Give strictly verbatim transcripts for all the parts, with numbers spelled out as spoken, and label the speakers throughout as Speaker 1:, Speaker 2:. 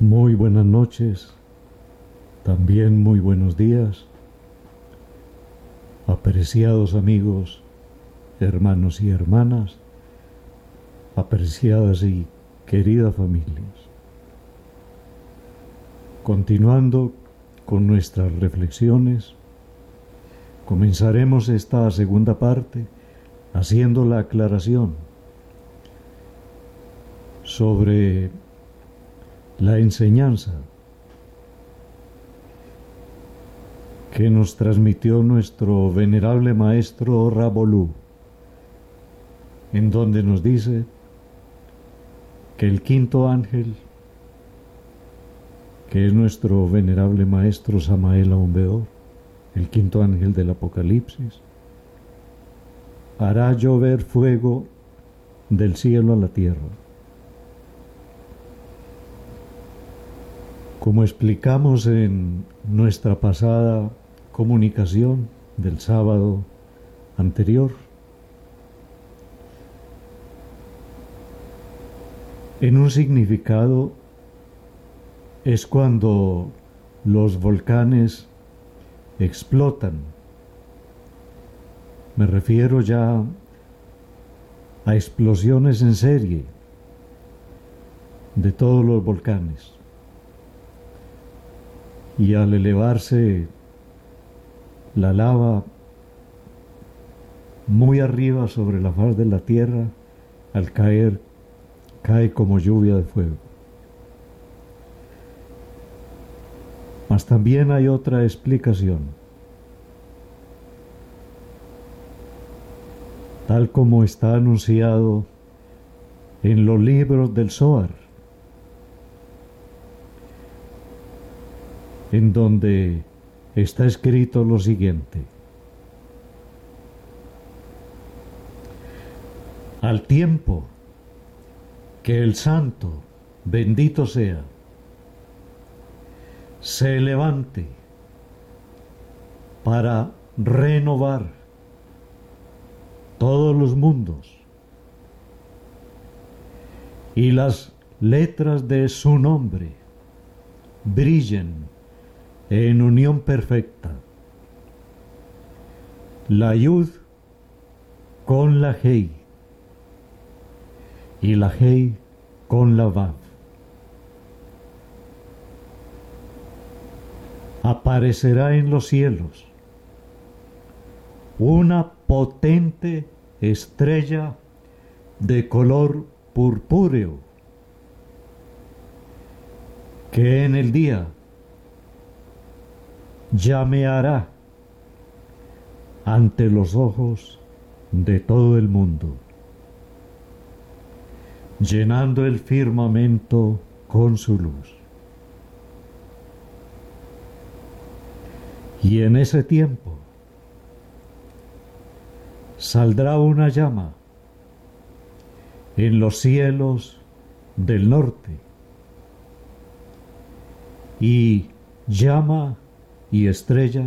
Speaker 1: Muy buenas noches, también muy buenos días, apreciados amigos, hermanos y hermanas, apreciadas y queridas familias. Continuando con nuestras reflexiones, comenzaremos esta segunda parte haciendo la aclaración sobre la enseñanza que nos transmitió nuestro venerable maestro Ravolú, en donde nos dice que el quinto ángel, que es nuestro venerable maestro Samael Aun Weor, el quinto ángel del Apocalipsis, hará llover fuego del cielo a la tierra. Como explicamos en nuestra pasada comunicación del sábado anterior, en un significado es cuando los volcanes explotan. Me refiero ya a explosiones en serie de todos los volcanes. Y al elevarse la lava muy arriba sobre la faz de la tierra, al caer, cae como lluvia de fuego. Mas también hay otra explicación. Tal como está anunciado en los libros del Zohar, en donde está escrito lo siguiente: al tiempo que el santo, bendito sea, se levante para renovar todos los mundos y las letras de su nombre brillen en unión perfecta, la Yud con la Hei y la Hei con la Vav, aparecerá en los cielos una potente estrella de color purpúreo que en el día llameará ante los ojos de todo el mundo, llenando el firmamento con su luz. Y en ese tiempo saldrá una llama en los cielos del norte, y llama y estrella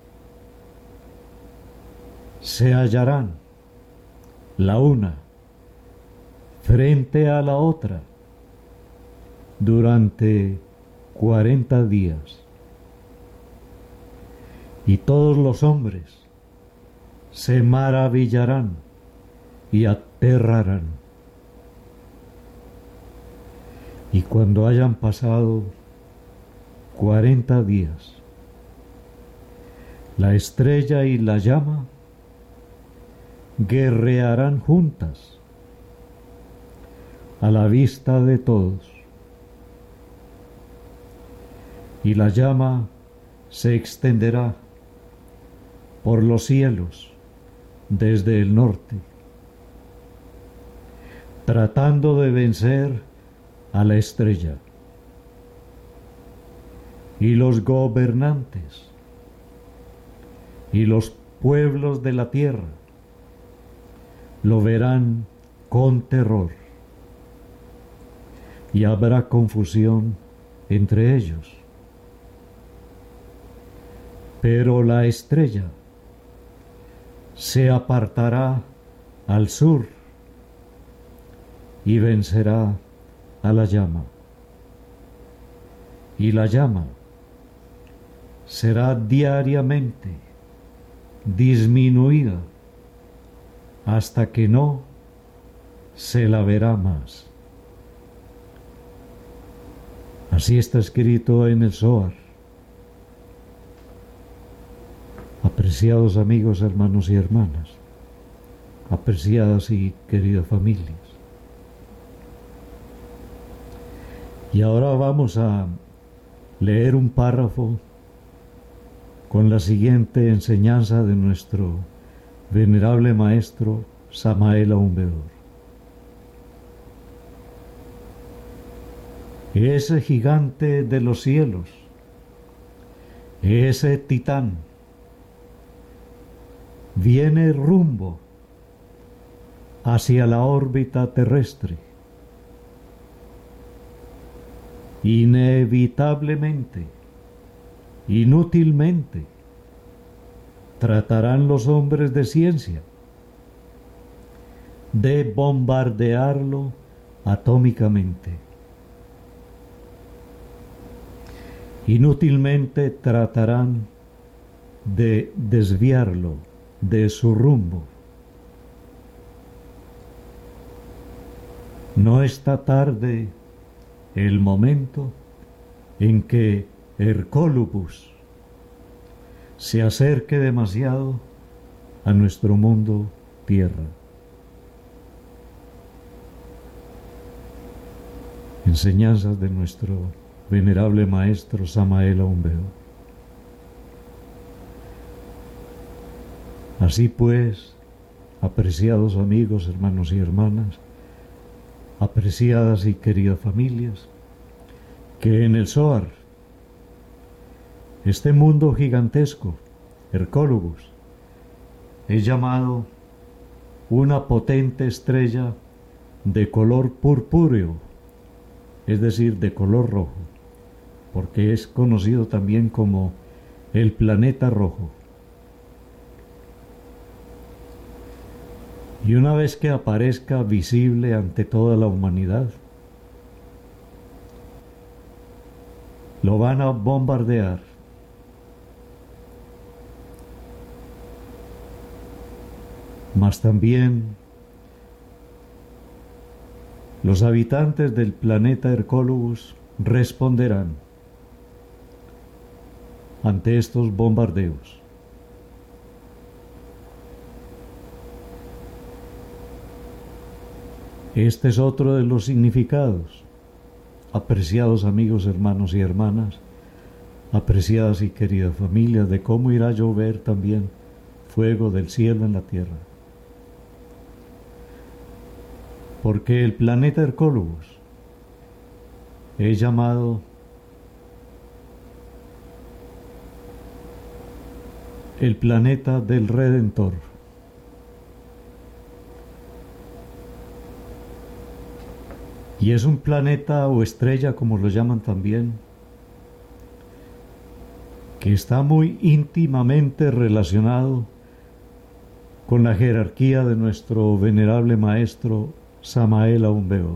Speaker 1: se hallarán la una frente a la otra durante cuarenta días, y todos los hombres se maravillarán y aterrarán. Y cuando hayan pasado cuarenta días, la estrella y la llama guerrearán juntas a la vista de todos, y la llama se extenderá por los cielos desde el norte, tratando de vencer a la estrella, y los gobernantes y los pueblos de la tierra lo verán con terror, y habrá confusión entre ellos. Pero la estrella se apartará al sur y vencerá a la llama. y la llama será diariamente disminuida hasta que no se la verá más. Así está escrito en el Zohar. Apreciados amigos, hermanos y hermanas, apreciadas y queridas familias. Y ahora vamos a leer un párrafo con la siguiente enseñanza de nuestro venerable maestro Samael Aun Weor. Ese gigante de los cielos, ese titán, viene rumbo hacia la órbita terrestre. Inevitablemente, inútilmente, tratarán los hombres de ciencia de bombardearlo atómicamente. Inútilmente tratarán de desviarlo de su rumbo. No está tarde el momento en que Hercólubus se acerque demasiado a nuestro mundo tierra. Enseñanzas de nuestro venerable maestro Samael Aun Weor. Así pues, apreciados amigos, hermanos y hermanas, apreciadas y queridas familias, que en el Zohar, este mundo gigantesco, Hercólubus, es llamado una potente estrella de color purpúreo, es decir, de color rojo, porque es conocido también como el planeta rojo. Y una vez que aparezca visible ante toda la humanidad, lo van a bombardear. Mas también los habitantes del planeta Hercólubus responderán ante estos bombardeos. Este es otro de los significados, apreciados amigos, hermanos y hermanas, apreciadas y queridas familias, de cómo irá a llover también fuego del cielo en la tierra. Porque el planeta Hercólubus es llamado el planeta del Redentor. Y es un planeta o estrella, como lo llaman también, que está muy íntimamente relacionado con la jerarquía de nuestro venerable maestro Samael Aun Weor.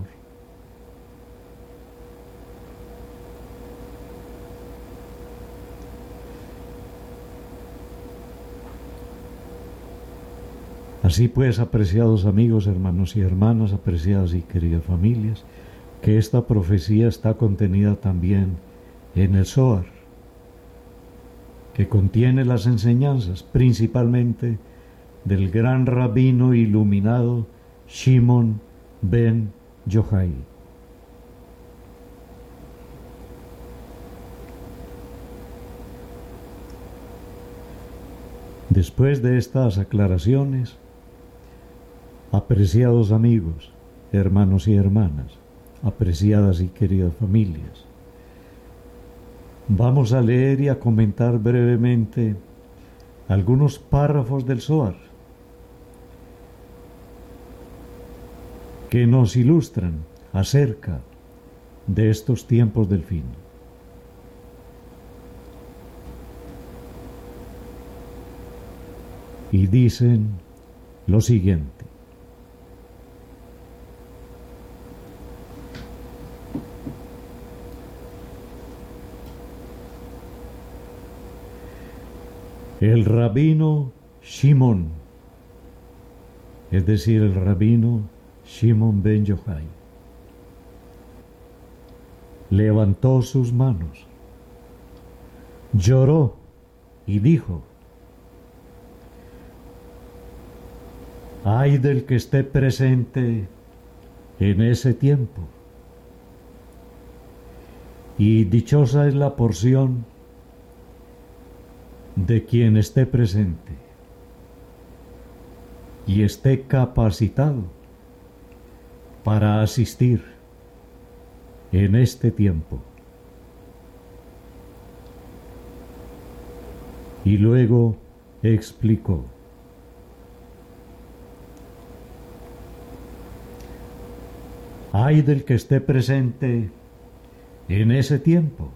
Speaker 1: Así pues, apreciados amigos, hermanos y hermanas, apreciadas y queridas familias, que esta profecía está contenida también en el Zohar, que contiene las enseñanzas principalmente del gran rabino iluminado Shimon ben Yochai. Después de estas aclaraciones, apreciados amigos, hermanos y hermanas, apreciadas y queridas familias, vamos a leer y a comentar brevemente algunos párrafos del Zohar que nos ilustran acerca de estos tiempos del fin. Y dicen lo siguiente: El rabino Shimon, es decir, el rabino Shimon ben Yochai, levantó sus manos, lloró y dijo: ay del que esté presente en ese tiempo, y dichosa es la porción de quien esté presente y esté capacitado para asistir en este tiempo. Y luego explicó: ay del que esté presente en ese tiempo,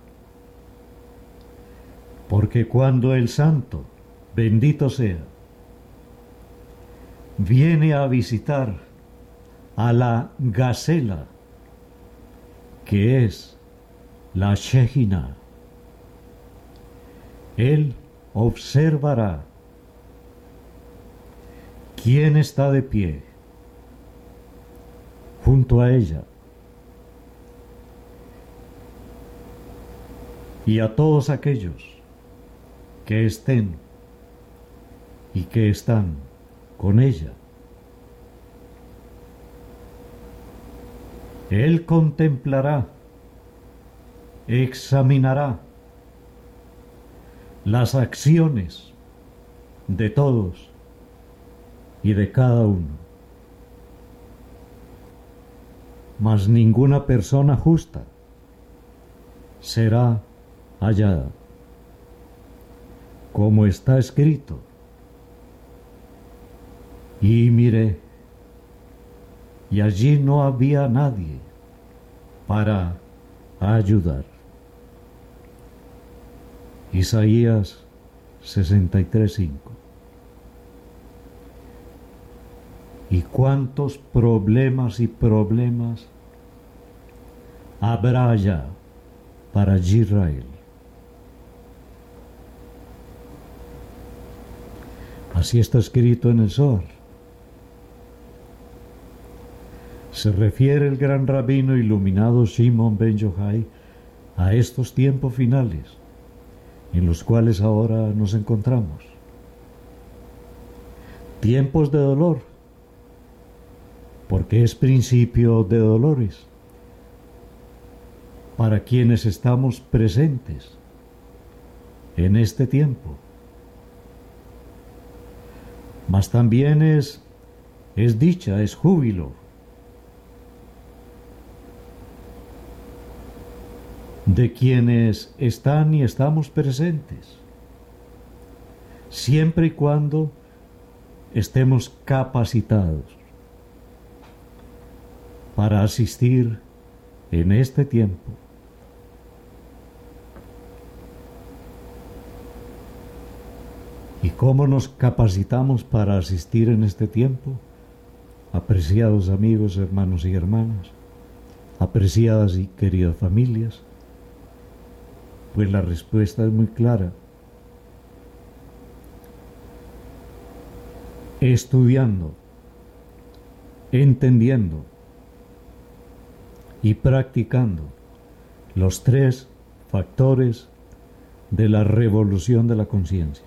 Speaker 1: porque cuando el santo, bendito sea, viene a visitar a la gacela, que es la Shejina, él observará quién está de pie junto a ella, y a todos aquellos que estén y que están con ella. Él contemplará, examinará las acciones de todos y de cada uno. Mas ninguna persona justa será hallada, como está escrito: y miré, y allí no había nadie para ayudar. Isaías sesenta y tres, cinco. ¿Y cuántos problemas y problemas habrá allá para Israel? Así está escrito en el Zohar. Se refiere el gran rabino iluminado Shimon ben Yochai a estos tiempos finales en los cuales ahora nos encontramos. Tiempos de dolor, porque es principio de dolores para quienes estamos presentes en este tiempo. Mas también es, es dicha, es júbilo de quienes están y estamos presentes, siempre y cuando estemos capacitados para asistir en este tiempo. ¿Y cómo nos capacitamos para asistir en este tiempo? Apreciados amigos, hermanos y hermanas, apreciadas y queridas familias, pues la respuesta es muy clara. Estudiando, entendiendo y practicando los tres factores de la revolución de la conciencia.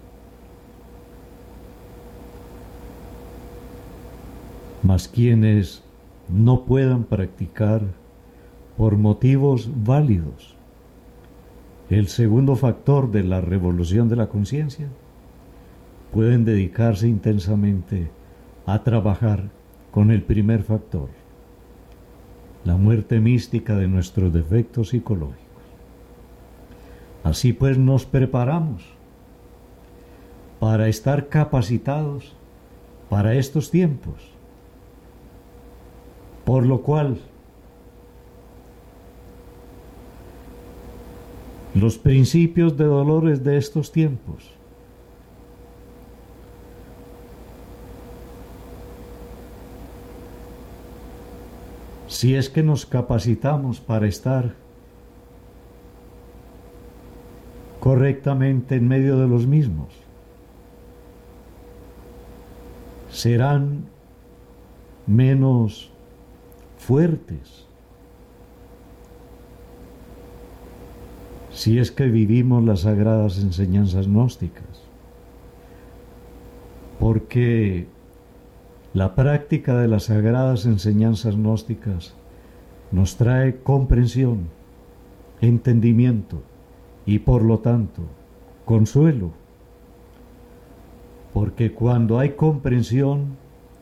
Speaker 1: Mas quienes no puedan practicar por motivos válidos el segundo factor de la revolución de la conciencia, pueden dedicarse intensamente a trabajar con el primer factor, la muerte mística de nuestros defectos psicológicos. Así pues nos preparamos para estar capacitados para estos tiempos, por lo cual los principios de dolores de estos tiempos si es que nos capacitamos para estar correctamente en medio de los mismos. Serán menos fuertes si es que vivimos las sagradas enseñanzas gnósticas, porque la práctica de las sagradas enseñanzas gnósticas nos trae comprensión, entendimiento y por lo tanto consuelo, porque cuando hay comprensión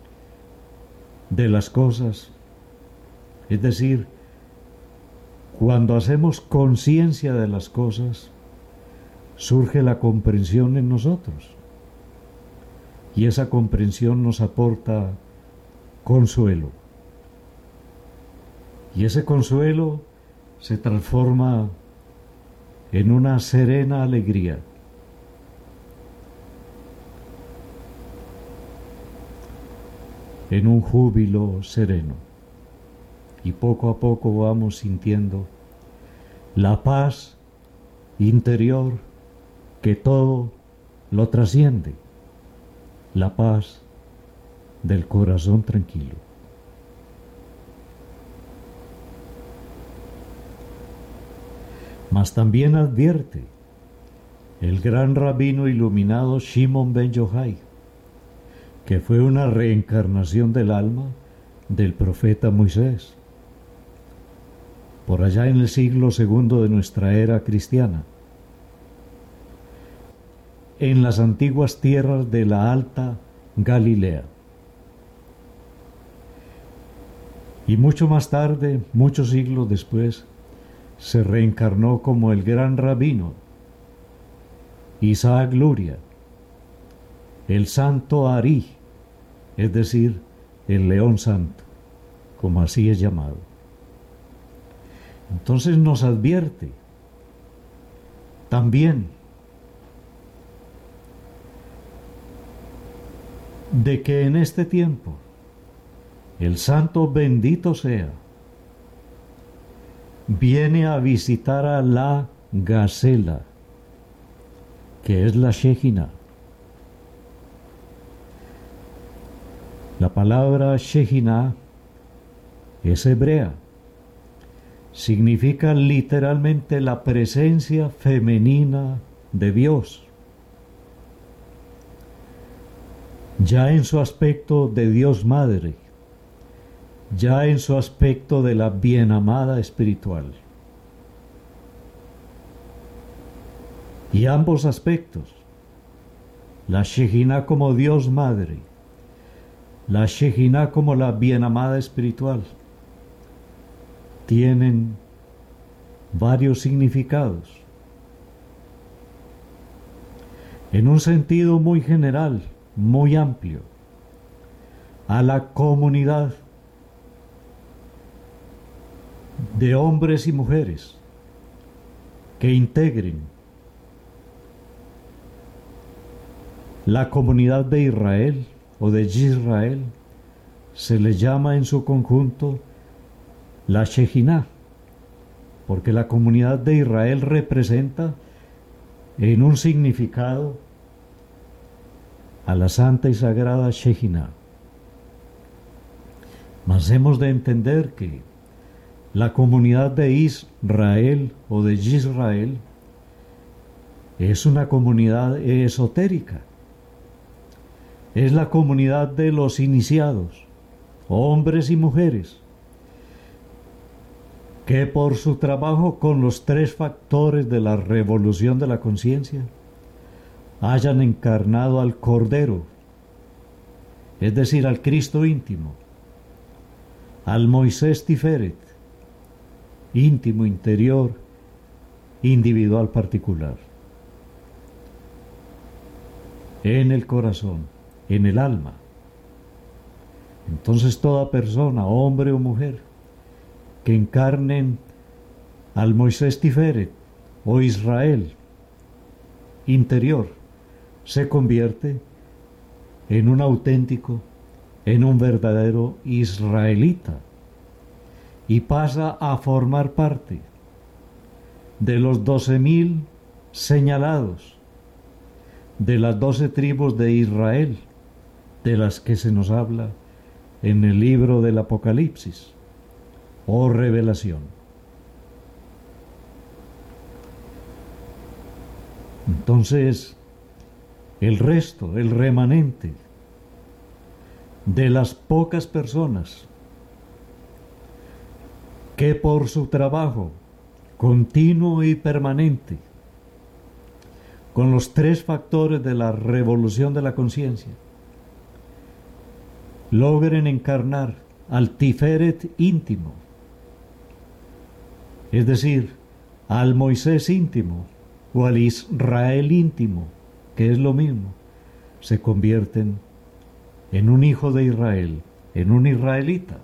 Speaker 1: de las cosas, es decir, cuando hacemos conciencia de las cosas, surge la comprensión en nosotros. Y esa comprensión nos aporta consuelo. Y ese consuelo se transforma en una serena alegría. En un júbilo sereno. Y poco a poco vamos sintiendo la paz interior que todo lo trasciende, la paz del corazón tranquilo. Mas también advierte el gran rabino iluminado Shimon ben Yochai, que fue una reencarnación del alma del profeta Moisés, por allá en el siglo segundo de nuestra era cristiana, en las antiguas tierras de la Alta Galilea. Y mucho más tarde, muchos siglos después, se reencarnó como el gran rabino Isaac Luria, el santo Ari, es decir, el león santo, como así es llamado. Entonces nos advierte también de que en este tiempo el santo bendito sea viene a visitar a la gacela, que es la Shejina. La palabra Shejina es hebrea. Significa literalmente la presencia femenina de Dios, ya en su aspecto de Dios Madre, ya en su aspecto de la bienamada espiritual. Y ambos aspectos, la Shejina como Dios Madre, la Shejina como la bienamada espiritual, tienen varios significados. En un sentido muy general, muy amplio, a la comunidad de hombres y mujeres que integren la comunidad de Israel o de Israel, se le llama en su conjunto la Shejina, porque la comunidad de Israel representa en un significado a la santa y sagrada Shejina. Mas hemos de entender que la comunidad de Israel o de Israel es una comunidad esotérica. Es la comunidad de los iniciados, hombres y mujeres, que por su trabajo con los tres factores de la revolución de la conciencia hayan encarnado al Cordero, es decir, al Cristo íntimo, al Moisés Tiferet, íntimo, interior, individual particular, en el corazón, en el alma. Entonces toda persona, hombre o mujer, que encarnen al Moisés Tiferet o Israel interior, se convierte en un auténtico, en un verdadero israelita, y pasa a formar parte de los doce mil señalados de las doce tribus de Israel, de las que se nos habla en el libro del Apocalipsis o Revelación. Entonces, el resto, el remanente de las pocas personas que por su trabajo continuo y permanente con los tres factores de la revolución de la conciencia logren encarnar al Tiferet íntimo, es decir, al Moisés íntimo o al Israel íntimo, que es lo mismo, se convierten en un hijo de Israel, en un israelita.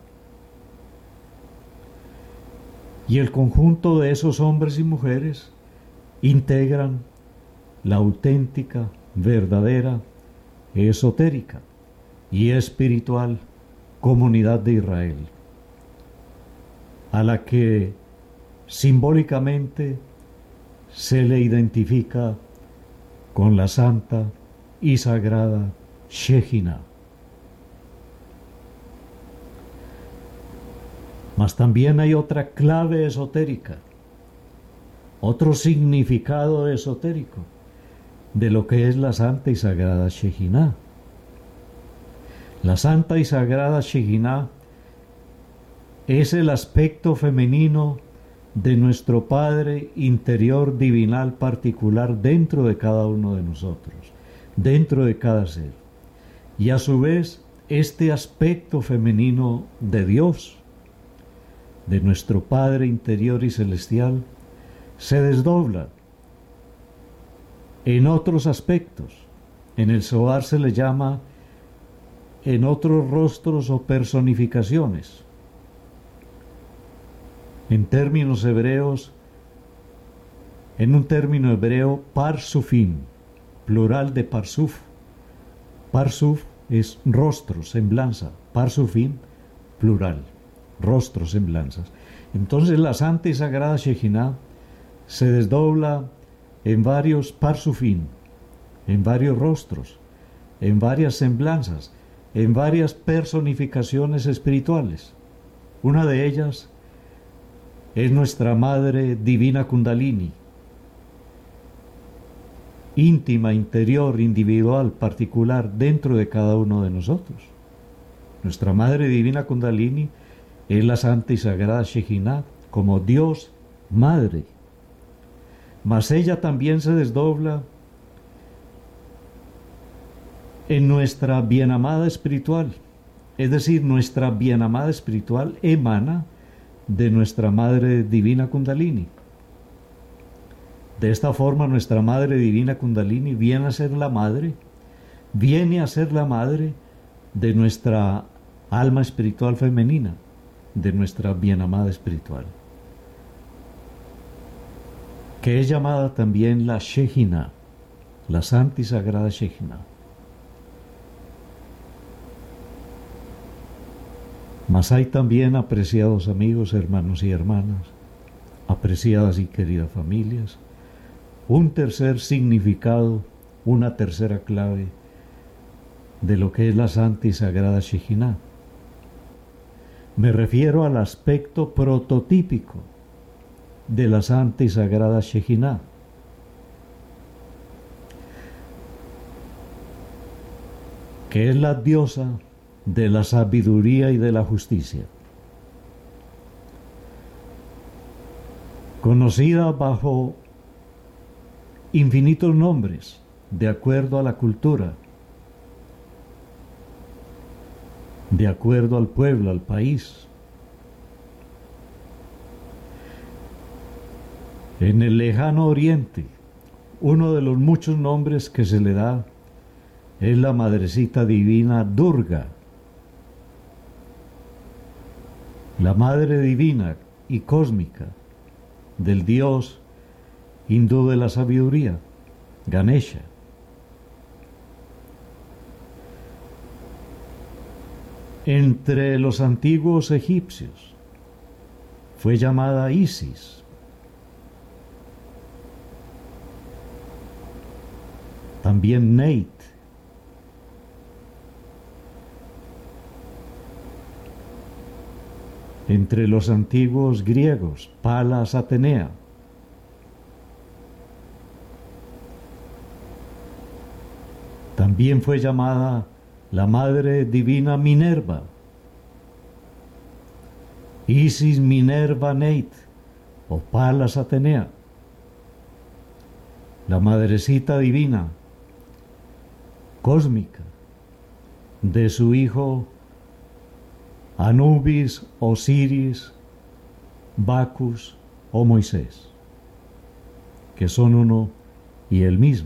Speaker 1: Y el conjunto de esos hombres y mujeres integran la auténtica, verdadera, esotérica y espiritual comunidad de Israel, a la que simbólicamente se le identifica con la santa y sagrada Shejina. Mas también hay otra clave esotérica, otro significado esotérico de lo que es la santa y sagrada Shejina. La santa y sagrada Shejina es el aspecto femenino de nuestro Padre interior divinal particular dentro de cada uno de nosotros, dentro de cada ser. Y a su vez, este aspecto femenino de Dios, de nuestro Padre interior y celestial, se desdobla en otros aspectos. En el Zohar se le llama en otros rostros o personificaciones. En términos hebreos, en un término hebreo, parsufim, plural de parsuf. Parsuf es rostro, semblanza. Parsufim, plural, rostros, semblanzas. Entonces la santa y sagrada Shejina se desdobla en varios parsufim, en varios rostros, en varias semblanzas, en varias personificaciones espirituales. Una de ellas es nuestra Madre Divina Kundalini, íntima, interior, individual, particular, dentro de cada uno de nosotros. Nuestra Madre Divina Kundalini es la santa y sagrada Shejina como Dios Madre. Mas ella también se desdobla en nuestra bienamada espiritual, es decir, nuestra bienamada espiritual emana de nuestra Madre Divina Kundalini. De esta forma, nuestra Madre Divina Kundalini viene a ser la madre, viene a ser la madre de nuestra alma espiritual femenina, de nuestra bienamada espiritual, que es llamada también la Shejina, la santa y sagrada Shejina. Mas hay también, apreciados amigos, hermanos y hermanas, apreciadas y queridas familias, un tercer significado, una tercera clave de lo que es la santa y sagrada Shejina. Me refiero al aspecto prototípico de la santa y sagrada Shejina. Que es la diosa de la sabiduría y de la justicia, conocida bajo infinitos nombres de acuerdo a la cultura, de acuerdo al pueblo, al país. En el lejano oriente, uno de los muchos nombres que se le da es la Madrecita Divina Durga, la Madre Divina y Cósmica del Dios hindú de la sabiduría, Ganesha. Entre los antiguos egipcios fue llamada Isis. también Neit. Entre los antiguos griegos, Palas Atenea. También fue llamada la Madre Divina Minerva, Isis Minerva Neit o Palas Atenea, la Madrecita Divina cósmica de su hijo Anubis, Osiris, Bacus o Moisés, que son uno y el mismo.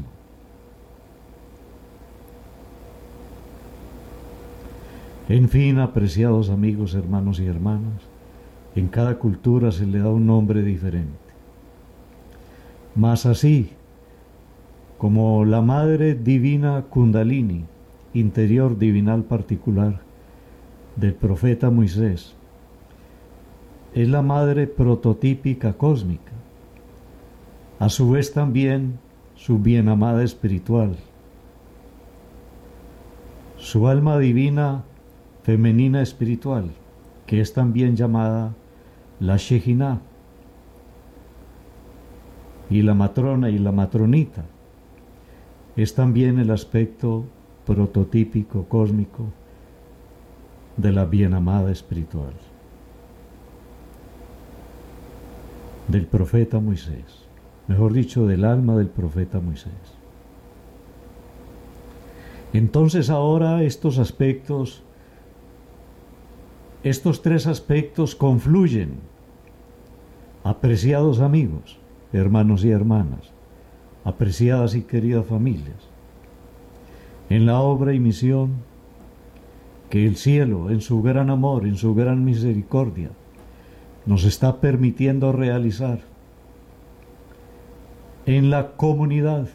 Speaker 1: En fin, apreciados amigos, hermanos y hermanas, en cada cultura se le da un nombre diferente. Mas así, como la Madre Divina Kundalini, interior divinal particular del profeta Moisés, es la Madre prototípica cósmica, a su vez también su bienamada espiritual, su alma divina femenina espiritual, que es también llamada la Shejinah, y la matrona y la matronita, es también el aspecto prototípico cósmico de la bienamada espiritual, del profeta Moisés, mejor dicho, del alma del profeta Moisés. Entonces ahora estos aspectos, estos tres aspectos confluyen, apreciados amigos, hermanos y hermanas, apreciadas y queridas familias, en la obra y misión que el cielo, en su gran amor, en su gran misericordia, nos está permitiendo realizar en la comunidad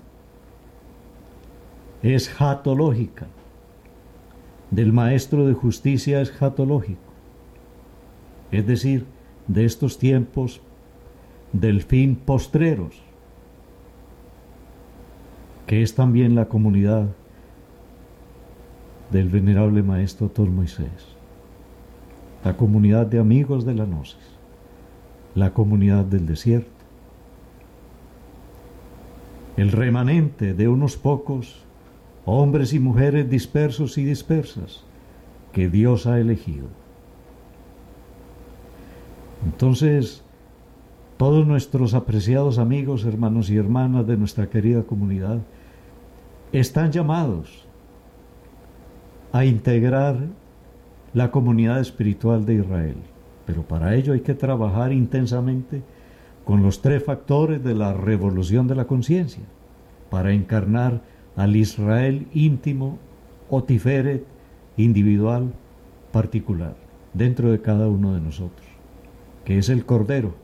Speaker 1: eschatológica del Maestro de Justicia eschatológico, es decir, de estos tiempos del fin postreros, que es también la comunidad del venerable Maestro Tor Moisés, la comunidad de amigos de la Gnosis, la comunidad del desierto, el remanente de unos pocos hombres y mujeres dispersos y dispersas que Dios ha elegido. Entonces, todos nuestros apreciados amigos, hermanos y hermanas de nuestra querida comunidad están llamados a integrar la comunidad espiritual de Israel, pero para ello hay que trabajar intensamente con los tres factores de la revolución de la conciencia, para encarnar al Israel íntimo o tiferet individual particular dentro de cada uno de nosotros, que es el Cordero,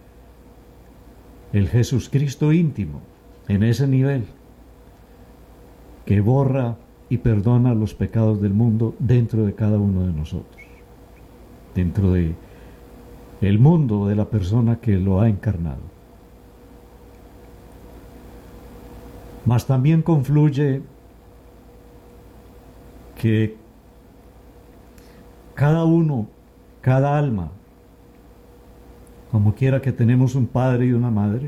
Speaker 1: el Jesucristo íntimo, en ese nivel, que borra y perdona los pecados del mundo dentro de cada uno de nosotros, dentro de el mundo de la persona que lo ha encarnado. Mas también confluye que cada uno, cada alma, como quiera que tenemos un padre y una madre,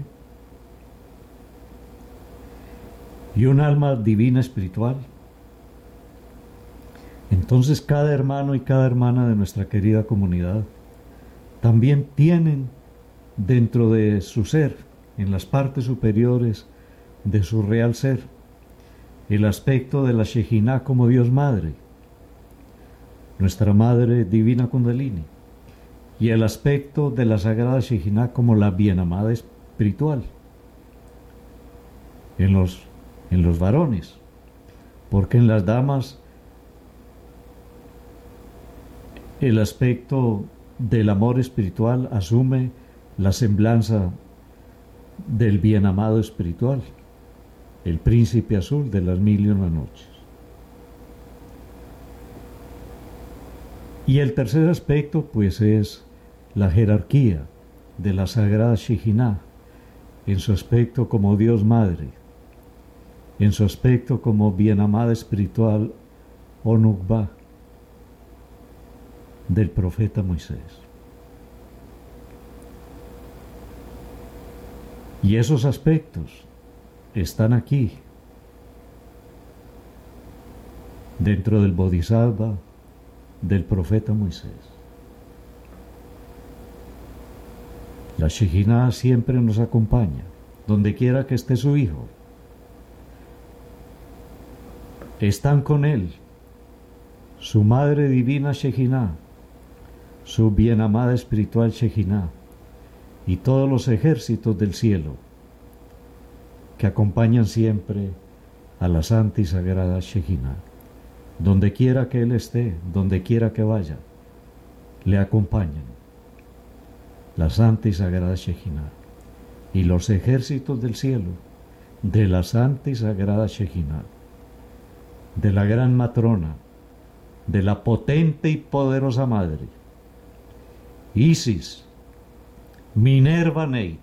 Speaker 1: y un alma divina espiritual, entonces cada hermano y cada hermana de nuestra querida comunidad también tienen dentro de su ser, en las partes superiores de su real ser, el aspecto de la Shejinah como Dios Madre, nuestra Madre Divina Kundalini, y el aspecto de la Sagrada Shejinah como la bienamada espiritual en los, en los varones, porque en las damas el aspecto del amor espiritual asume la semblanza del bienamado espiritual, el príncipe azul de las mil y una noches. Y el tercer aspecto pues es la jerarquía de la Sagrada Shejinah en su aspecto como Dios Madre, en su aspecto como bienamada espiritual o Nukba del profeta Moisés. Y esos aspectos están aquí, dentro del Bodhisattva del profeta Moisés. La Shejinah siempre nos acompaña, donde quiera que esté su hijo. Están con él su Madre Divina Shejinah, su bienamada espiritual Shejinah, y todos los ejércitos del cielo que acompañan siempre a la santa y sagrada Shejinah. Donde quiera que él esté, donde quiera que vaya, le acompañan la santa y sagrada Shejinah y los ejércitos del cielo de la santa y sagrada Shejinah, de la gran matrona, de la potente y poderosa madre, Isis, Minerva Neit,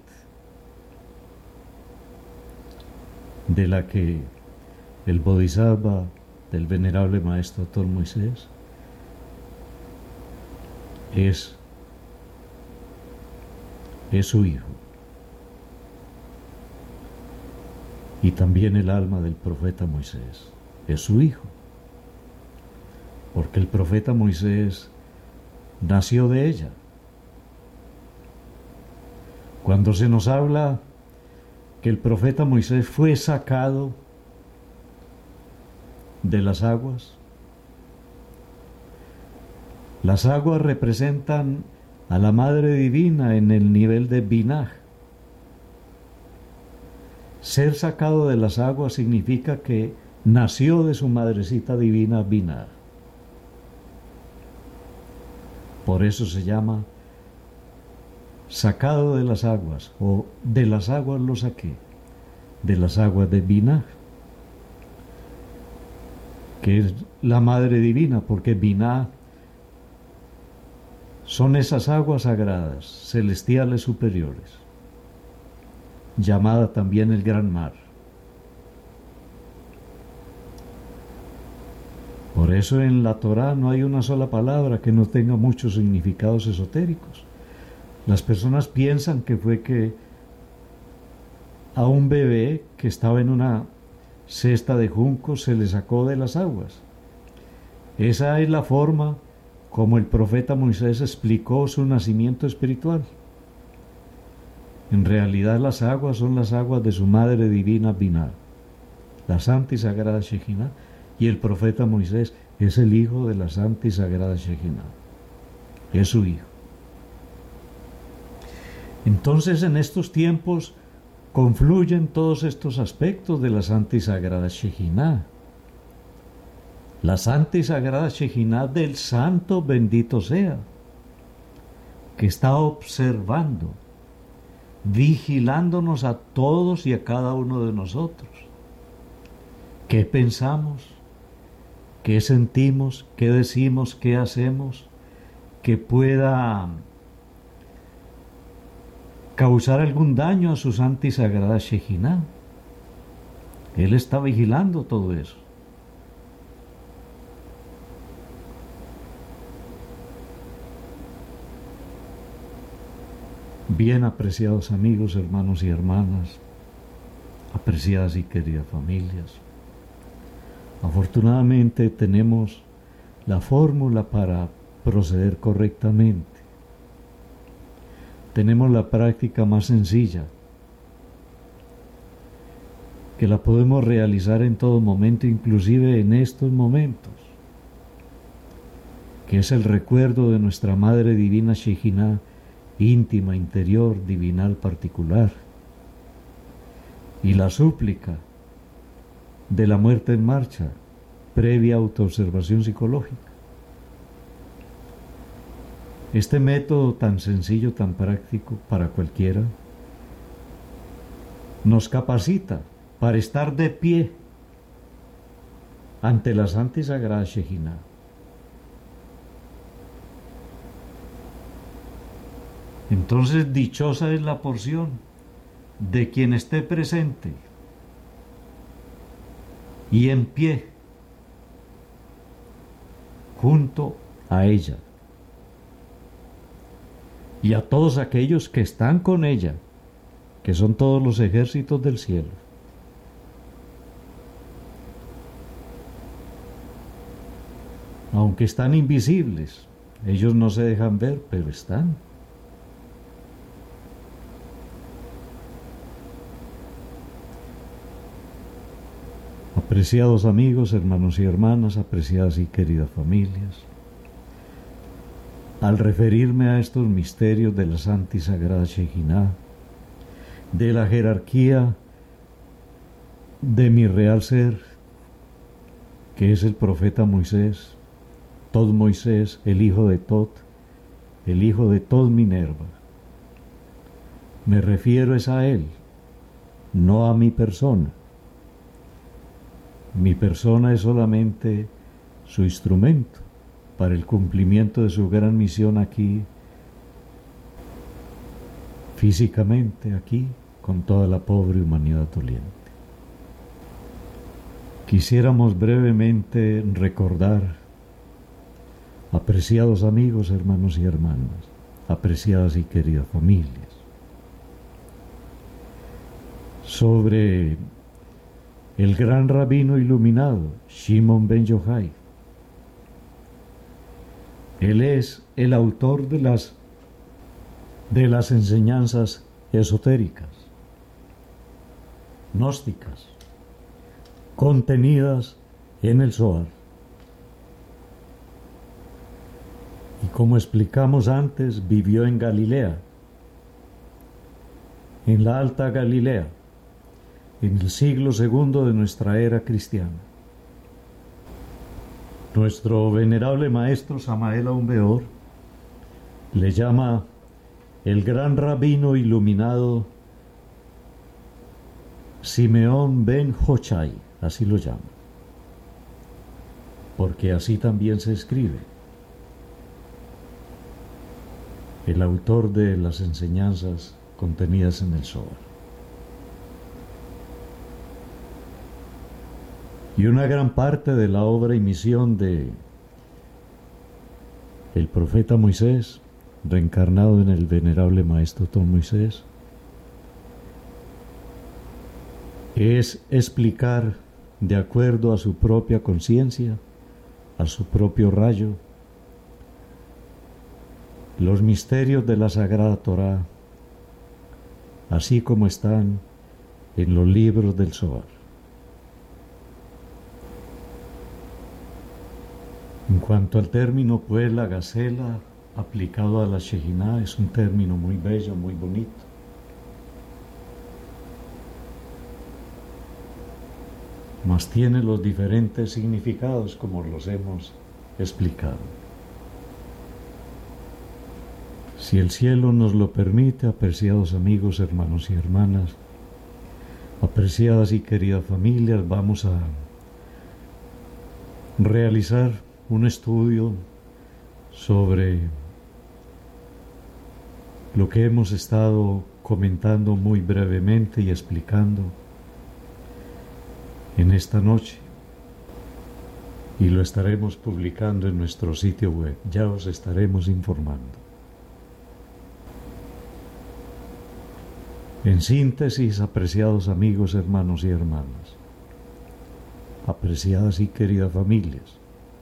Speaker 1: de la que el Bodhisattva del venerable maestro Doctor Moisés es, es su hijo, y también el alma del profeta Moisés es su hijo, porque el profeta Moisés nació de ella. Cuando se nos habla que el profeta Moisés fue sacado de las aguas, las aguas representan a la Madre Divina en el nivel de Binah. Ser sacado de las aguas significa que nació de su madrecita divina Binah. Por eso se llama sacado de las aguas, o de las aguas lo saqué, de las aguas de Binah, que es la Madre Divina, porque Binah son esas aguas sagradas, celestiales superiores, llamada también el Gran Mar. Por eso en la Torá no hay una sola palabra que no tenga muchos significados esotéricos. Las personas piensan que fue que a un bebé que estaba en una cesta de juncos se le sacó de las aguas. Esa es la forma como el profeta Moisés explicó su nacimiento espiritual. En realidad las aguas son las aguas de su Madre Divina Binah, la Santa y Sagrada Shejinah, y el profeta Moisés es el hijo de la Santa y Sagrada Shejinah, es su hijo. Entonces en estos tiempos confluyen todos estos aspectos de la Santa y Sagrada Shejinah. La Santa y Sagrada Shejinah del Santo bendito sea, que está observando, vigilándonos a todos y a cada uno de nosotros. ¿Qué pensamos? ¿Qué sentimos? ¿Qué decimos? ¿Qué hacemos? Que pueda causar algún daño a su Santa y Sagrada Shejinah. Él está vigilando todo eso. Bien apreciados amigos, hermanos y hermanas, apreciadas y queridas familias, afortunadamente tenemos la fórmula para proceder correctamente. Tenemos la práctica más sencilla, que la podemos realizar en todo momento, inclusive en estos momentos, que es el recuerdo de nuestra Madre Divina Shejinah, íntima, interior, divinal, particular, y la súplica de la muerte en marcha, previa autoobservación psicológica. Este método tan sencillo, tan práctico para cualquiera, nos capacita para estar de pie ante la Santa y Sagrada Shejinah. Entonces dichosa es la porción de quien esté presente y en pie junto a ella y a todos aquellos que están con ella, que son todos los ejércitos del cielo. Aunque están invisibles, ellos no se dejan ver, pero están. Apreciados amigos, hermanos y hermanas, apreciadas y queridas familias, al referirme a estos misterios de la Santa y Sagrada Shejinah, de la jerarquía de mi real ser, que es el profeta Moisés, Tod Moisés, el hijo de Tod, el hijo de Tod Minerva, me refiero es a él, no a mi persona. Mi persona es solamente su instrumento para el cumplimiento de su gran misión aquí, físicamente aquí, con toda la pobre humanidad doliente. Quisiéramos brevemente recordar, apreciados amigos, hermanos y hermanas, apreciadas y queridas familias, sobre el gran rabino iluminado, Shimon ben Yochai. Él es el autor de las, de las enseñanzas esotéricas, gnósticas, contenidas en el Zohar. Y como explicamos antes, vivió en Galilea, en la Alta Galilea, en el siglo segundo de nuestra era cristiana. Nuestro venerable maestro Samael Aun Weor le llama el gran rabino iluminado Simeón ben Yochai, así lo llama, porque así también se escribe. El autor de las enseñanzas contenidas en el Zohar. Y una gran parte de la obra y misión de el profeta Moisés, reencarnado en el venerable maestro Tod Moisés, es explicar de acuerdo a su propia conciencia, a su propio rayo, los misterios de la Sagrada Torá, así como están en los libros del Zohar. En cuanto al término, pues, la gacela aplicado a la Shejinah es un término muy bello, muy bonito. Mas tiene los diferentes significados como los hemos explicado. Si el cielo nos lo permite, apreciados amigos, hermanos y hermanas, apreciadas y queridas familias, vamos a realizar un estudio sobre lo que hemos estado comentando muy brevemente y explicando en esta noche, y lo estaremos publicando en nuestro sitio web. Ya os estaremos informando. En síntesis, apreciados amigos, hermanos y hermanas, apreciadas y queridas familias,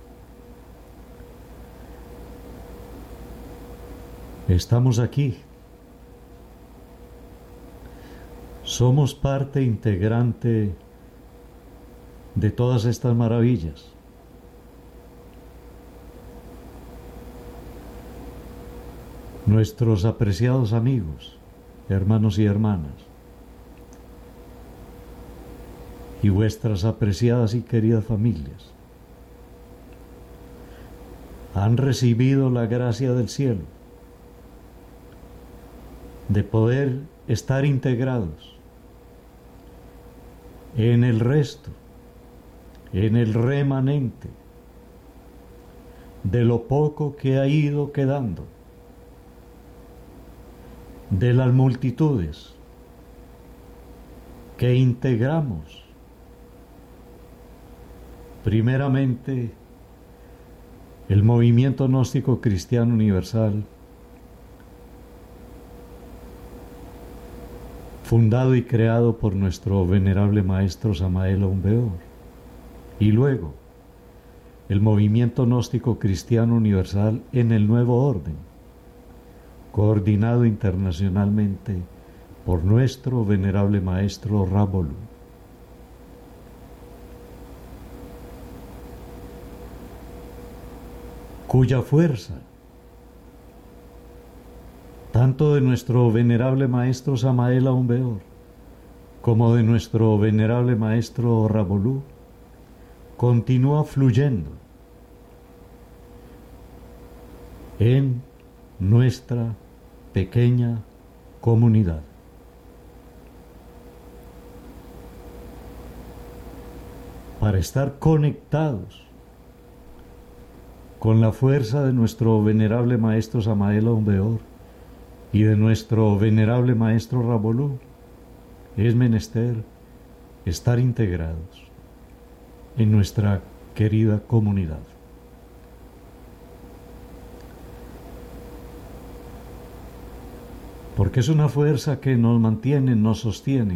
Speaker 1: estamos aquí. Somos parte integrante de todas estas maravillas. Nuestros apreciados amigos, hermanos y hermanas, y vuestras apreciadas y queridas familias, han recibido la gracia del cielo de poder estar integrados en el resto, en el remanente de lo poco que ha ido quedando de las multitudes que integramos Primeramente, el movimiento gnóstico cristiano universal, fundado y creado por nuestro venerable maestro Samael Aun Weor, y luego el movimiento gnóstico cristiano universal en el Nuevo Orden, coordinado internacionalmente por nuestro venerable maestro Ra Bolu. Cuya fuerza, tanto de nuestro venerable maestro Samael Aun Weor como de nuestro venerable maestro Ra Bolu, continúa fluyendo en nuestra pequeña comunidad. Para estar conectados con la fuerza de nuestro venerable maestro Samael Aun Weor y de nuestro venerable maestro Ra Bolu, es menester estar integrados en nuestra querida comunidad. Porque es una fuerza que nos mantiene, nos sostiene,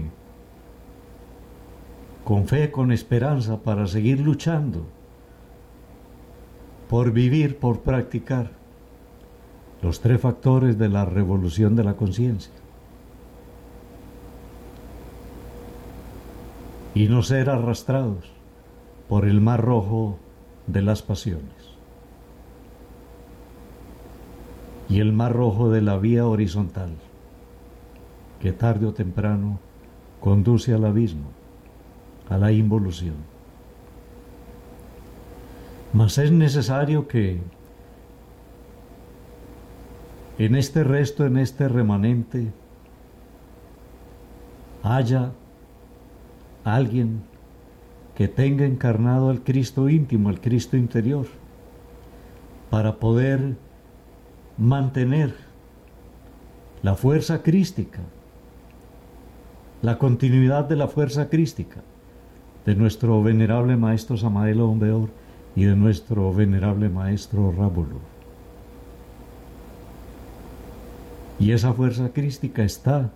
Speaker 1: con fe, con esperanza, para seguir luchando por vivir, por practicar los tres factores de la revolución de la conciencia y no ser arrastrados por el mar rojo de las pasiones y el mar rojo de la vía horizontal que tarde o temprano conduce al abismo, a la involución. Mas es necesario que en este resto, en este remanente, haya alguien que tenga encarnado al Cristo íntimo, al Cristo interior, para poder mantener la fuerza crística, la continuidad de la fuerza crística de nuestro venerable maestro Samael Aun Weor y de nuestro venerable maestro Ra Bolu. Y esa fuerza crística está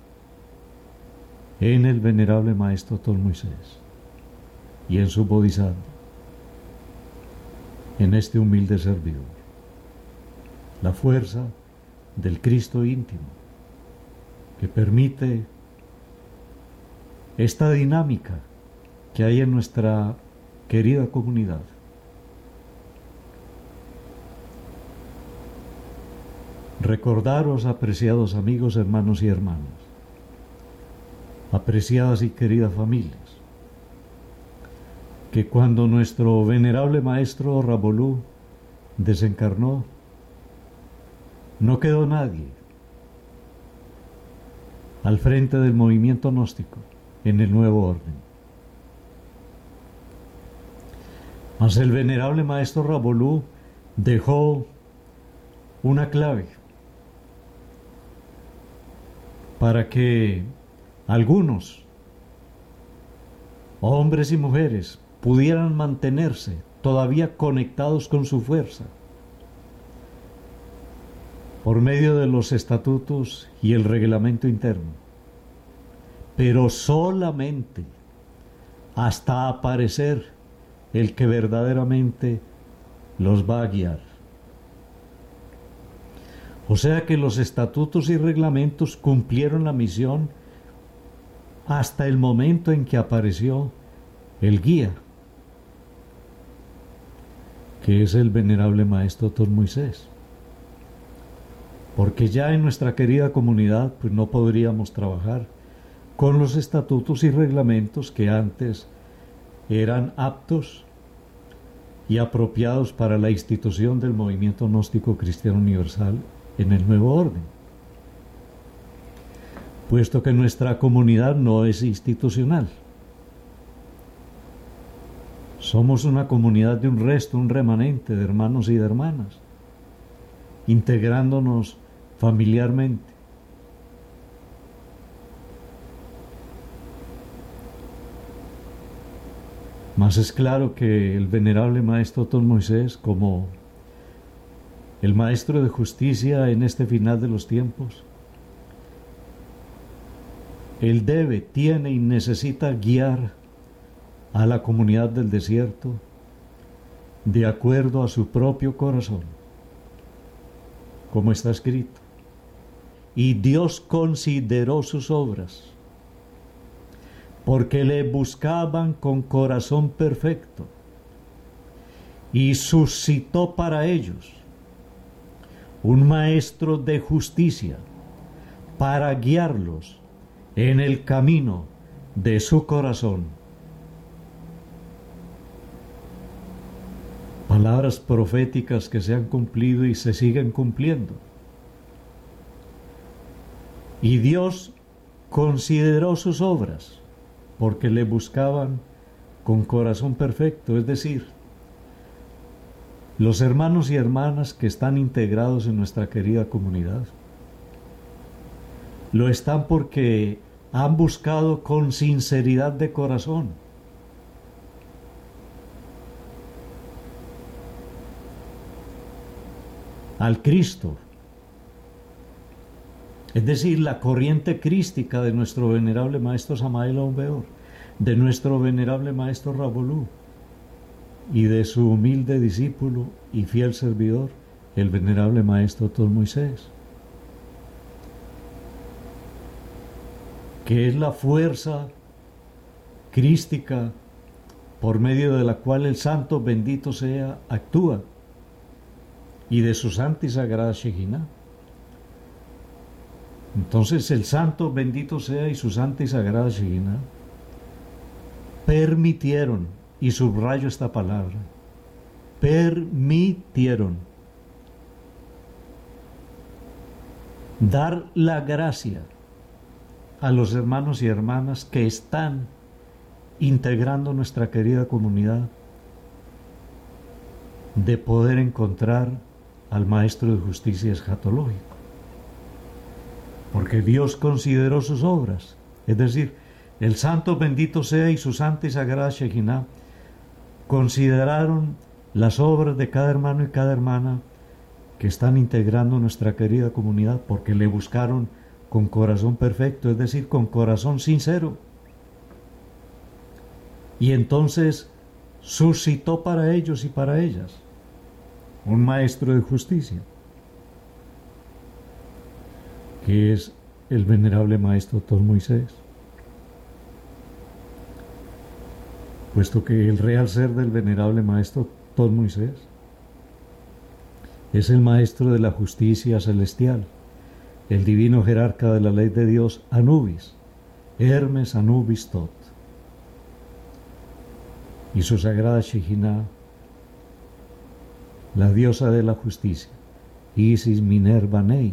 Speaker 1: en el venerable maestro Tol Moisés y en su Bodhisattva, en este humilde servidor. La fuerza del Cristo íntimo que permite esta dinámica que hay en nuestra querida comunidad. Recordaros, apreciados amigos, hermanos y hermanas, apreciadas y queridas familias, que cuando nuestro venerable maestro Ra Bolu desencarnó, no quedó nadie al frente del movimiento gnóstico en el nuevo orden. Mas el venerable maestro Ra Bolu dejó una clave para que algunos, hombres y mujeres, pudieran mantenerse todavía conectados con su fuerza por medio de los estatutos y el reglamento interno, pero solamente hasta aparecer el que verdaderamente los va a guiar. O sea que los estatutos y reglamentos cumplieron la misión hasta el momento en que apareció el guía, que es el venerable maestro Tol Moisés. Porque ya en nuestra querida comunidad pues no podríamos trabajar con los estatutos y reglamentos que antes eran aptos y apropiados para la institución del movimiento gnóstico cristiano universal en el nuevo orden, puesto que nuestra comunidad no es institucional. Somos una comunidad de un resto, un remanente de hermanos y de hermanas, integrándonos familiarmente. Mas es claro que el venerable Maestro Don Moisés, como el Maestro de Justicia en este final de los tiempos, él debe, tiene y necesita guiar a la comunidad del desierto de acuerdo a su propio corazón, como está escrito. Y Dios consideró sus obras, porque le buscaban con corazón perfecto, y suscitó para ellos un maestro de justicia para guiarlos en el camino de su corazón. Palabras proféticas que se han cumplido y se siguen cumpliendo. Y Dios consideró sus obras, porque le buscaban con corazón perfecto, es decir, los hermanos y hermanas que están integrados en nuestra querida comunidad, lo están porque han buscado con sinceridad de corazón. Al Cristo, es decir, la corriente crística de nuestro venerable Maestro Samael Aun Weor, de nuestro venerable Maestro Ravolú y de su humilde discípulo y fiel servidor, el venerable Maestro Don Moisés, que es la fuerza crística por medio de la cual el Santo bendito sea actúa, y de su santa y sagrada Shejinah. Entonces el Santo bendito sea y su santa y sagrada Shejinah permitieron, y subrayo esta palabra, permitieron dar la gracia a los hermanos y hermanas que están integrando nuestra querida comunidad de poder encontrar al Maestro de Justicia escatológico, porque Dios consideró sus obras, es decir, el Santo bendito sea y su santa y sagrada Shejinah consideraron las obras de cada hermano y cada hermana que están integrando nuestra querida comunidad, porque le buscaron con corazón perfecto, es decir, con corazón sincero. Y entonces suscitó para ellos y para ellas un maestro de justicia, que es el venerable Maestro Don Moisés, puesto que el real ser del venerable Maestro Don Moisés es el Maestro de la justicia celestial, el divino jerarca de la ley de Dios, Anubis, Hermes Anubis Tot, y su sagrada Shejinah, la diosa de la justicia, Isis Minerva Neit,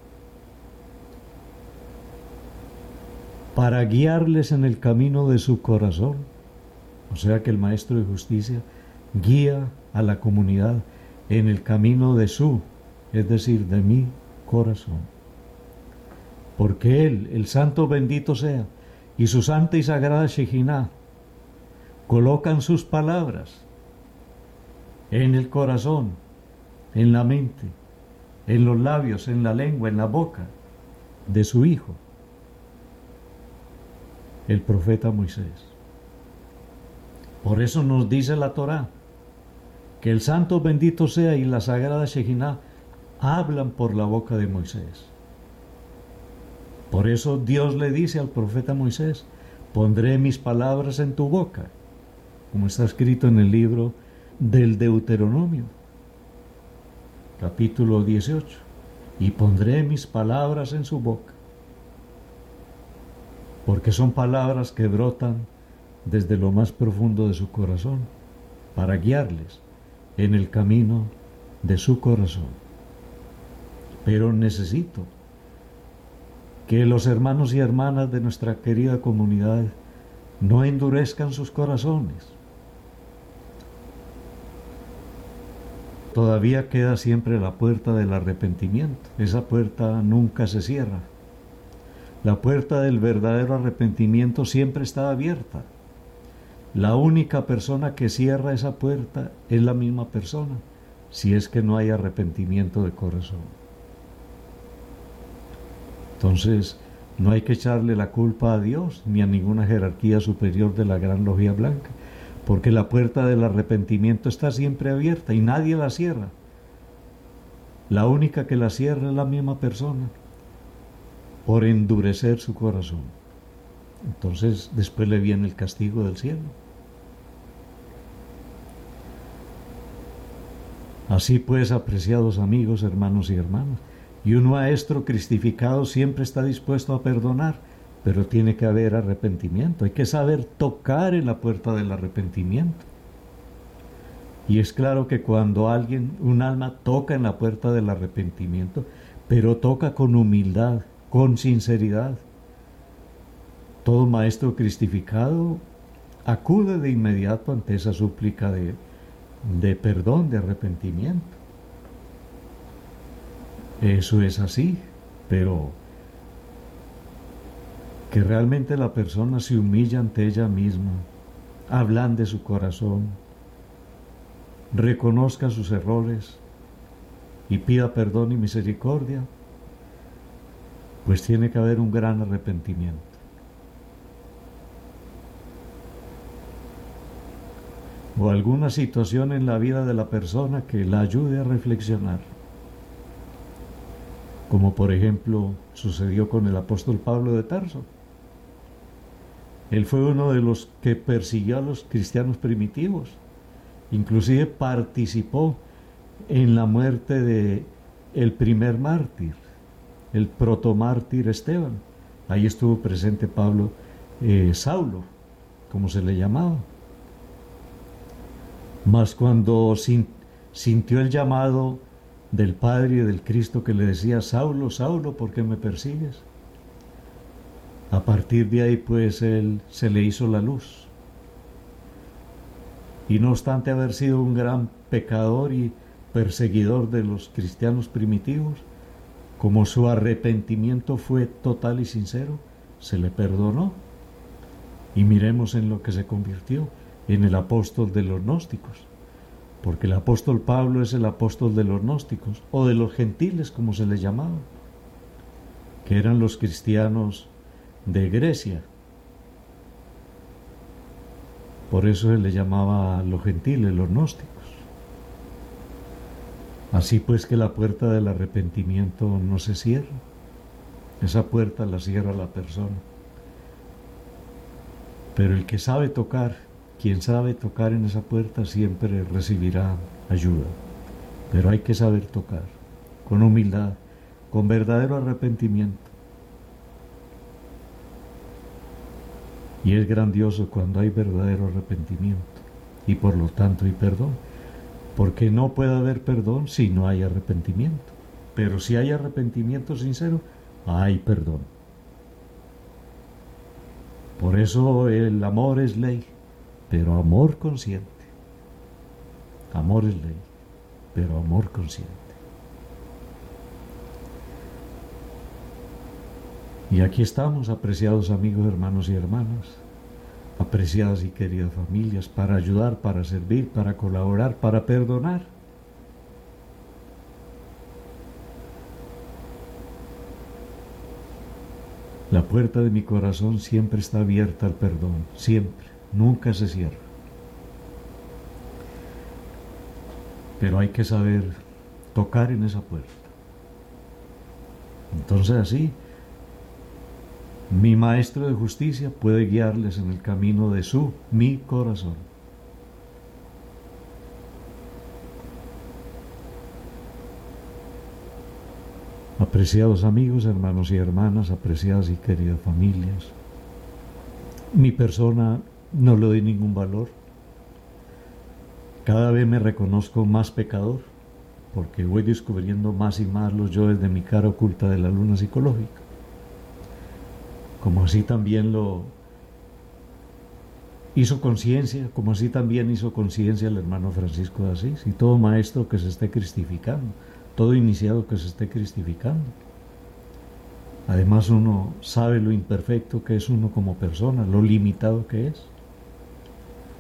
Speaker 1: para guiarles en el camino de su corazón. O sea que el Maestro de Justicia guía a la comunidad en el camino de su, es decir, de mi corazón. Porque Él, el Santo bendito sea, y su santa y sagrada Shejinah, colocan sus palabras en el corazón, en la mente, en los labios, en la lengua, en la boca de su Hijo, el profeta Moisés. Por eso nos dice la Torá que el Santo bendito sea y la sagrada Shejinah hablan por la boca de Moisés. Por eso Dios le dice al profeta Moisés: pondré mis palabras en tu boca, como está escrito en el libro del Deuteronomio, capítulo dieciocho, y pondré mis palabras en su boca, porque son palabras que brotan desde lo más profundo de su corazón, para guiarles en el camino de su corazón. Pero necesito que los hermanos y hermanas de nuestra querida comunidad no endurezcan sus corazones. Todavía queda siempre la puerta del arrepentimiento. Esa puerta nunca se cierra. La puerta del verdadero arrepentimiento siempre está abierta. La única persona que cierra esa puerta es la misma persona, si es que no hay arrepentimiento de corazón. Entonces, no hay que echarle la culpa a Dios ni a ninguna jerarquía superior de la Gran Logia Blanca, porque la puerta del arrepentimiento está siempre abierta y nadie la cierra. La única que la cierra es la misma persona, por endurecer su corazón. Entonces, después le viene el castigo del cielo. Así pues, apreciados amigos, hermanos y hermanas, y un maestro cristificado siempre está dispuesto a perdonar, pero tiene que haber arrepentimiento. Hay que saber tocar en la puerta del arrepentimiento. Y es claro que cuando alguien, un alma, toca en la puerta del arrepentimiento, pero toca con humildad, con sinceridad, todo maestro cristificado acude de inmediato ante esa súplica de, de perdón, de arrepentimiento. Eso es así, pero que realmente la persona se humilla ante ella misma, ablande su corazón, reconozca sus errores y pida perdón y misericordia, pues tiene que haber un gran arrepentimiento. O alguna situación en la vida de la persona que la ayude a reflexionar. Como por ejemplo sucedió con el apóstol Pablo de Tarso. Él fue uno de los que persiguió a los cristianos primitivos. Inclusive participó en la muerte de el primer mártir, el protomártir Esteban. Ahí estuvo presente Pablo, eh, Saulo, como se le llamaba. Mas cuando sin, sintió el llamado del Padre y del Cristo que le decía: Saulo, Saulo, ¿por qué me persigues? A partir de ahí pues él se le hizo la luz. Y no obstante haber sido un gran pecador y perseguidor de los cristianos primitivos, como su arrepentimiento fue total y sincero, se le perdonó. Y miremos en lo que se convirtió, en el apóstol de los gnósticos. Porque el apóstol Pablo es el apóstol de los gnósticos, o de los gentiles, como se les llamaba, que eran los cristianos de Grecia. Por eso se les llamaba a los gentiles, los gnósticos. Así pues que la puerta del arrepentimiento no se cierra. Esa puerta la cierra la persona. Pero el que sabe tocar, quien sabe tocar en esa puerta siempre recibirá ayuda. Pero hay que saber tocar, con humildad, con verdadero arrepentimiento. Y es grandioso cuando hay verdadero arrepentimiento y por lo tanto hay perdón. Porque no puede haber perdón si no hay arrepentimiento. Pero si hay arrepentimiento sincero, hay perdón. Por eso el amor es ley, pero amor consciente. Amor es ley, pero amor consciente. Y aquí estamos, apreciados amigos, hermanos y hermanas, apreciadas y queridas familias, para ayudar, para servir, para colaborar, para perdonar. La puerta de mi corazón siempre está abierta al perdón, siempre, nunca se cierra. Pero hay que saber tocar en esa puerta. Entonces así, mi maestro de justicia puede guiarles en el camino de su, mi corazón. Apreciados amigos, hermanos y hermanas, apreciadas y queridas familias, mi persona no le doy ningún valor. Cada vez me reconozco más pecador, porque voy descubriendo más y más los yoes de mi cara oculta de la luna psicológica. Como así también lo hizo conciencia, como así también hizo conciencia el hermano Francisco de Asís, y todo maestro que se esté cristificando, todo iniciado que se esté cristificando. Además uno sabe lo imperfecto que es uno como persona, lo limitado que es.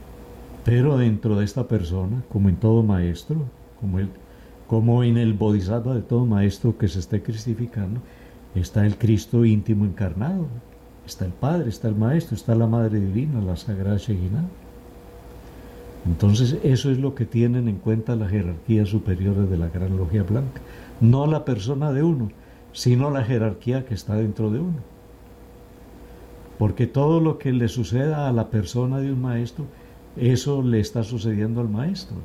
Speaker 1: Pero dentro de esta persona, como en todo maestro, como, el, como en el bodhisattva de todo maestro que se esté cristificando, está el Cristo íntimo encarnado. Está el Padre, está el Maestro, está la Madre Divina, la Sagrada Shekinah. Entonces eso es lo que tienen en cuenta las jerarquías superiores de la Gran Logia Blanca. No la persona de uno, sino la jerarquía que está dentro de uno. Porque todo lo que le suceda a la persona de un maestro, eso le está sucediendo al maestro.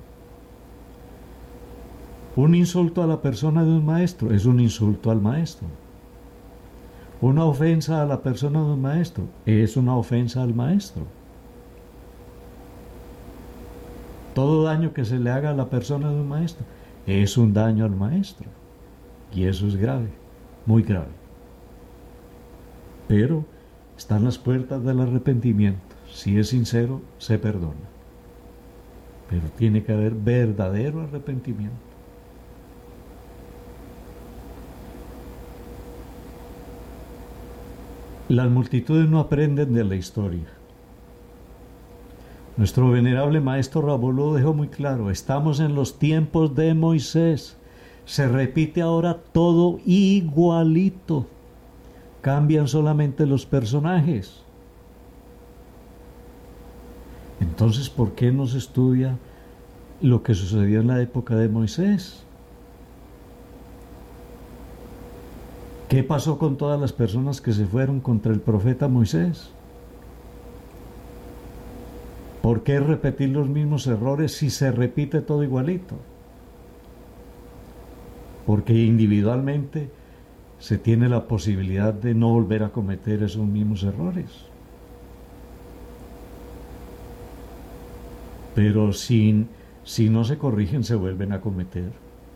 Speaker 1: Un insulto a la persona de un maestro es un insulto al maestro. Una ofensa a la persona de un maestro es una ofensa al maestro. Todo daño que se le haga a la persona de un maestro es un daño al maestro. Y eso es grave, muy grave. Pero están las puertas del arrepentimiento. Si es sincero, se perdona. Pero tiene que haber verdadero arrepentimiento. Las multitudes no aprenden de la historia. Nuestro venerable maestro Rabol lo dejó muy claro. Estamos en los tiempos de Moisés. Se repite ahora todo igualito. Cambian solamente los personajes. Entonces, ¿por qué no se estudia lo que sucedió en la época de Moisés? ¿Qué pasó con todas las personas que se fueron contra el profeta Moisés? ¿Por qué repetir los mismos errores si se repite todo igualito? Porque individualmente se tiene la posibilidad de no volver a cometer esos mismos errores. Pero si, si no se corrigen, se vuelven a cometer.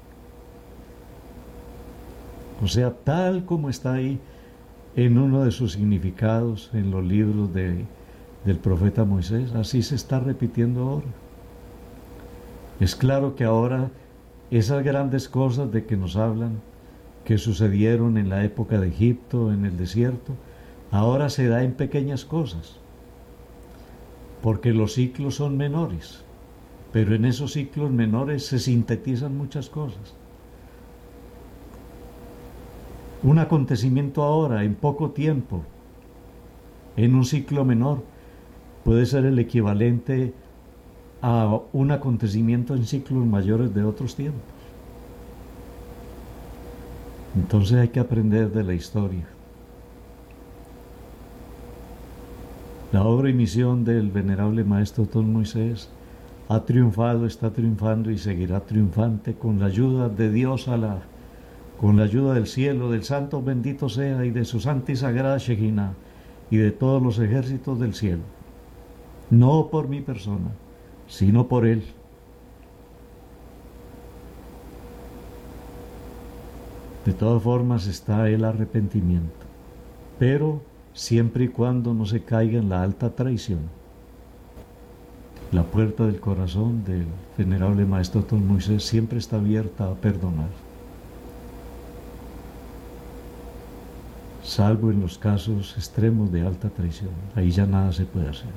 Speaker 1: O sea, tal como está ahí en uno de sus significados en los libros de, del profeta Moisés, así se está repitiendo ahora. Es claro que ahora esas grandes cosas de que nos hablan, que sucedieron en la época de Egipto, en el desierto, ahora se da en pequeñas cosas, porque los ciclos son menores, pero en esos ciclos menores se sintetizan muchas cosas. Un acontecimiento ahora, en poco tiempo, en un ciclo menor, puede ser el equivalente a un acontecimiento en ciclos mayores de otros tiempos. Entonces hay que aprender de la historia. La obra y misión del venerable Maestro Don Moisés ha triunfado, está triunfando y seguirá triunfante con la ayuda de Dios Alá, con la ayuda del cielo, del santo bendito sea y de su santa y sagrada Shekinah y de todos los ejércitos del cielo. No por mi persona, sino por Él. De todas formas está el arrepentimiento, pero siempre y cuando no se caiga en la alta traición. La puerta del corazón del venerable Maestro Don Moisés siempre está abierta a perdonar, salvo en los casos extremos de alta traición. Ahí ya nada se puede hacer.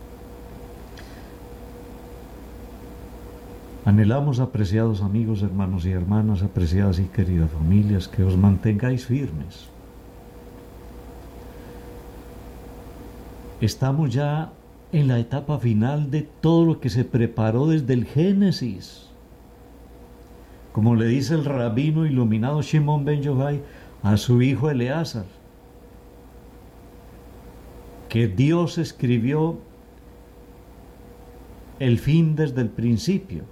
Speaker 1: Anhelamos, apreciados amigos, hermanos y hermanas, apreciadas y queridas familias, que os mantengáis firmes. Estamos ya en la etapa final de todo lo que se preparó desde el Génesis. Como le dice el rabino iluminado Shimon ben Yochai a su hijo Eleazar, que Dios escribió el fin desde el principio.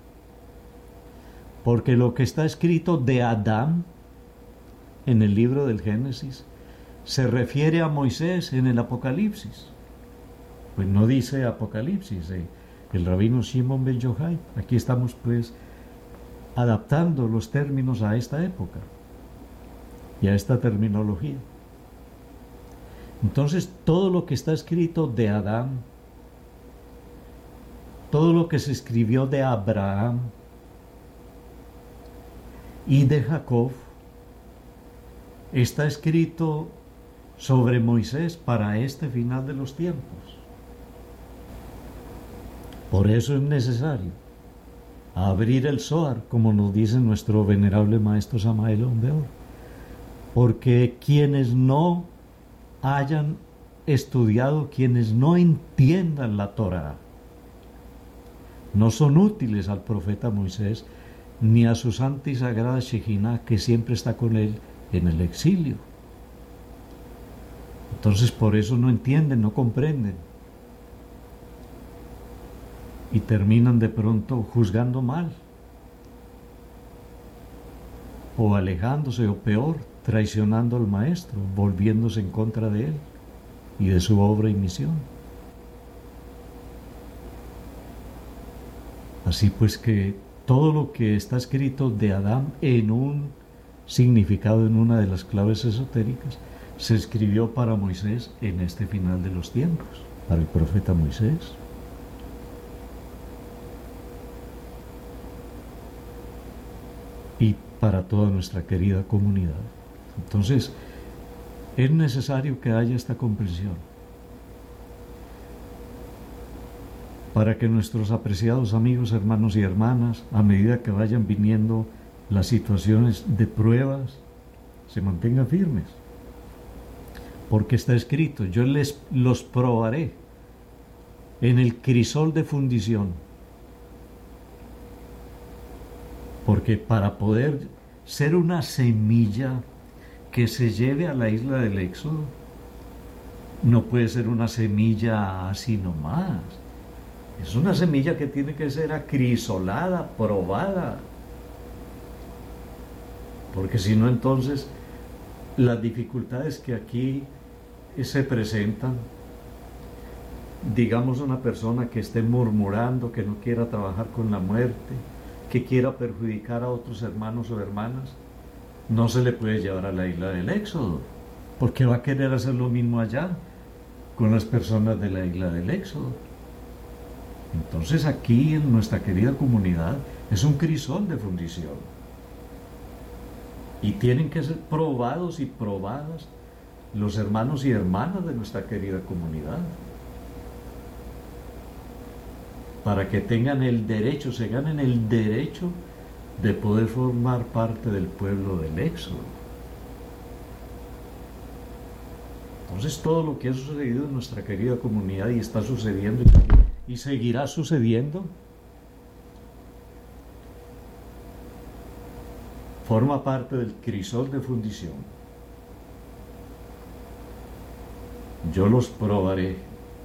Speaker 1: Porque lo que está escrito de Adán en el libro del Génesis se refiere a Moisés en el Apocalipsis. Pues no dice Apocalipsis, eh, el rabino Shimon ben Yochai. Aquí estamos pues adaptando los términos a esta época y a esta terminología. Entonces todo lo que está escrito de Adán, todo lo que se escribió de Abraham y de Jacob, está escrito sobre Moisés para este final de los tiempos. Por eso es necesario abrir el Zohar, como nos dice nuestro venerable maestro Samael Aun-Weor, porque quienes no hayan estudiado, quienes no entiendan la Torá, no son útiles al profeta Moisés ni a su santa y sagrada Shejinah, que siempre está con él en el exilio. Entonces por eso no entienden, no comprenden, y terminan de pronto juzgando mal, o alejándose, o peor, traicionando al maestro, volviéndose en contra de él y de su obra y misión. Así pues que todo lo que está escrito de Adán en un significado, en una de las claves esotéricas, se escribió para Moisés en este final de los tiempos, para el profeta Moisés. Y para toda nuestra querida comunidad. Entonces, es necesario que haya esta comprensión para que nuestros apreciados amigos, hermanos y hermanas, a medida que vayan viniendo las situaciones de pruebas, se mantengan firmes. Porque está escrito: yo les los probaré en el crisol de fundición. Porque para poder ser una semilla que se lleve a la isla del Éxodo, no puede ser una semilla así nomás. Es una semilla que tiene que ser acrisolada, probada. Porque si no, entonces las dificultades que aquí se presentan, digamos una persona que esté murmurando, que no quiera trabajar con la muerte, que quiera perjudicar a otros hermanos o hermanas, no se le puede llevar a la isla del Éxodo, porque va a querer hacer lo mismo allá con las personas de la isla del Éxodo. Entonces aquí en nuestra querida comunidad es un crisol de fundición y tienen que ser probados y probadas los hermanos y hermanas de nuestra querida comunidad, para que tengan el derecho, se ganen el derecho de poder formar parte del pueblo del Éxodo. Entonces todo lo que ha sucedido en nuestra querida comunidad y está sucediendo y seguirá sucediendo forma parte del crisol de fundición. Yo los probaré,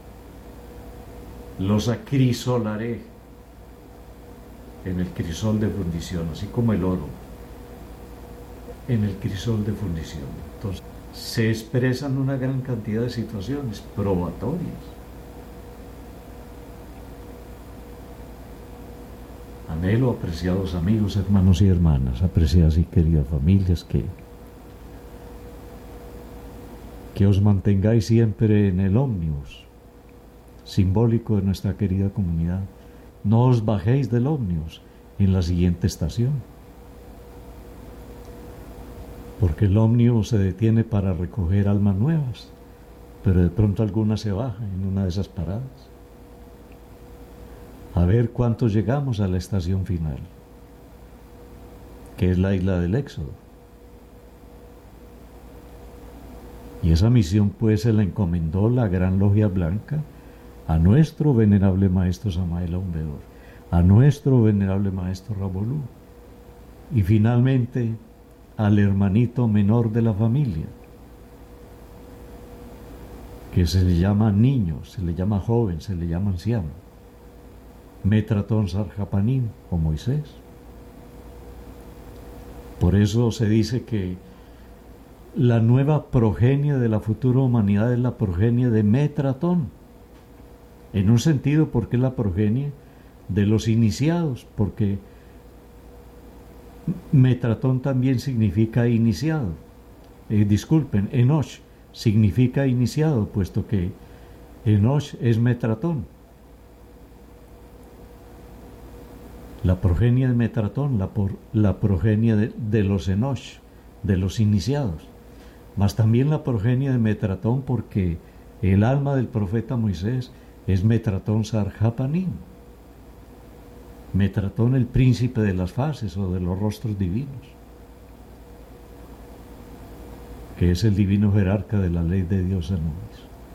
Speaker 1: los acrisolaré en el crisol de fundición, así como el oro en el crisol de fundición. Entonces se expresan una gran cantidad de situaciones probatorias. Anhelo, apreciados amigos, hermanos y hermanas, apreciadas y queridas familias, que que os mantengáis siempre en el ómnibus simbólico de nuestra querida comunidad. No os bajéis del ómnibus en la siguiente estación, porque el ómnibus se detiene para recoger almas nuevas, pero de pronto alguna se baja en una de esas paradas. A ver cuántos llegamos a la estación final, que es la isla del Éxodo. Y esa misión pues se la encomendó la Gran Logia Blanca a nuestro venerable maestro Samael Aun-Weor, a nuestro venerable maestro Rabolú, y finalmente al hermanito menor de la familia, que se le llama niño, se le llama joven, se le llama anciano, Metratón Sarjapanim o Moisés. Por eso se dice que la nueva progenie de la futura humanidad es la progenie de Metratón, en un sentido porque es la progenie de los iniciados, porque Metratón también significa iniciado. Eh, disculpen, Enosh significa iniciado, puesto que Enosh es Metratón. La progenie de Metratón, la, por, la progenie de, de los Enosh, de los iniciados, mas también la progenie de Metratón, porque el alma del profeta Moisés es Metratón Sarjapanim, Metratón, el príncipe de las fases o de los rostros divinos, que es el divino jerarca de la ley de Dios Anubis.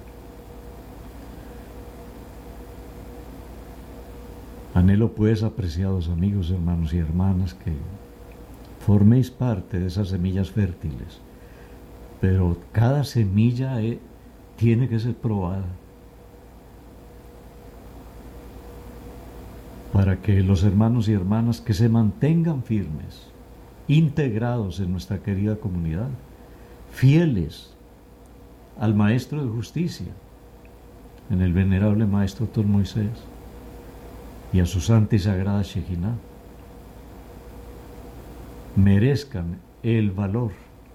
Speaker 1: Anhelo pues, apreciados amigos, hermanos y hermanas, que forméis parte de esas semillas fértiles, pero cada semilla eh, tiene que ser probada para que los hermanos y hermanas que se mantengan firmes, integrados en nuestra querida comunidad, fieles al Maestro de Justicia, en el venerable Maestro Tor Moisés, y a su santa y sagrada Shejinah, merezcan el valor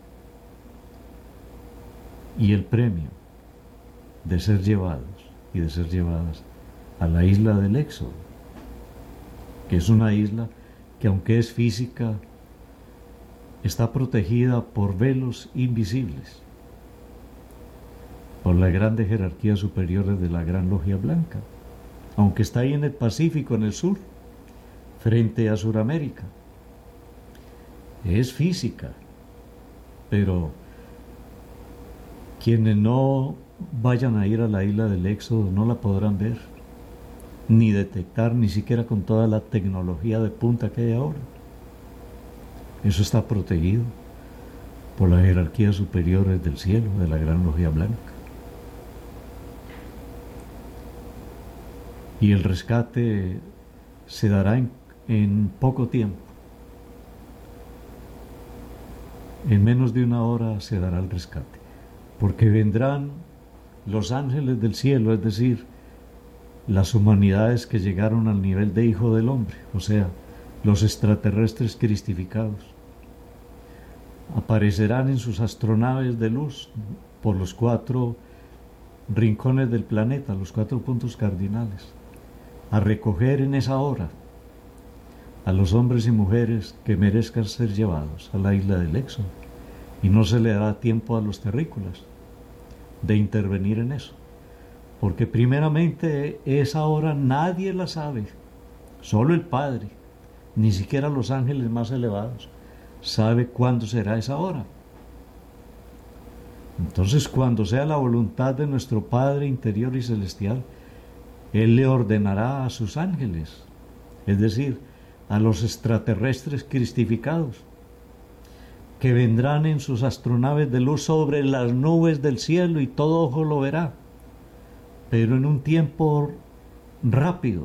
Speaker 1: y el premio de ser llevados y de ser llevadas a la isla del Éxodo, que es una isla que, aunque es física, está protegida por velos invisibles, por la grande jerarquía superior de la Gran Logia Blanca, aunque está ahí en el Pacífico, en el sur, frente a Suramérica. Es física, pero quienes no vayan a ir a la isla del Éxodo no la podrán ver, ni detectar, ni siquiera con toda la tecnología de punta que hay ahora. Eso está protegido por las jerarquías superiores del cielo, de la Gran Logia Blanca. Y el rescate se dará en, en poco tiempo. En menos de una hora se dará el rescate, porque vendrán los ángeles del cielo, es decir, las humanidades que llegaron al nivel de hijo del hombre, o sea, los extraterrestres cristificados. Aparecerán en sus astronaves de luz por los cuatro rincones del planeta, los cuatro puntos cardinales, a recoger en esa hora a los hombres y mujeres que merezcan ser llevados a la isla del Éxodo, y no se le dará tiempo a los terrícolas de intervenir en eso, porque primeramente esa hora nadie la sabe, solo el Padre, ni siquiera los ángeles más elevados sabe cuándo será esa hora. Entonces, cuando sea la voluntad de nuestro Padre interior y celestial, Él le ordenará a sus ángeles, es decir, a los extraterrestres cristificados, que vendrán en sus astronaves de luz sobre las nubes del cielo, y todo ojo lo verá, pero en un tiempo rápido,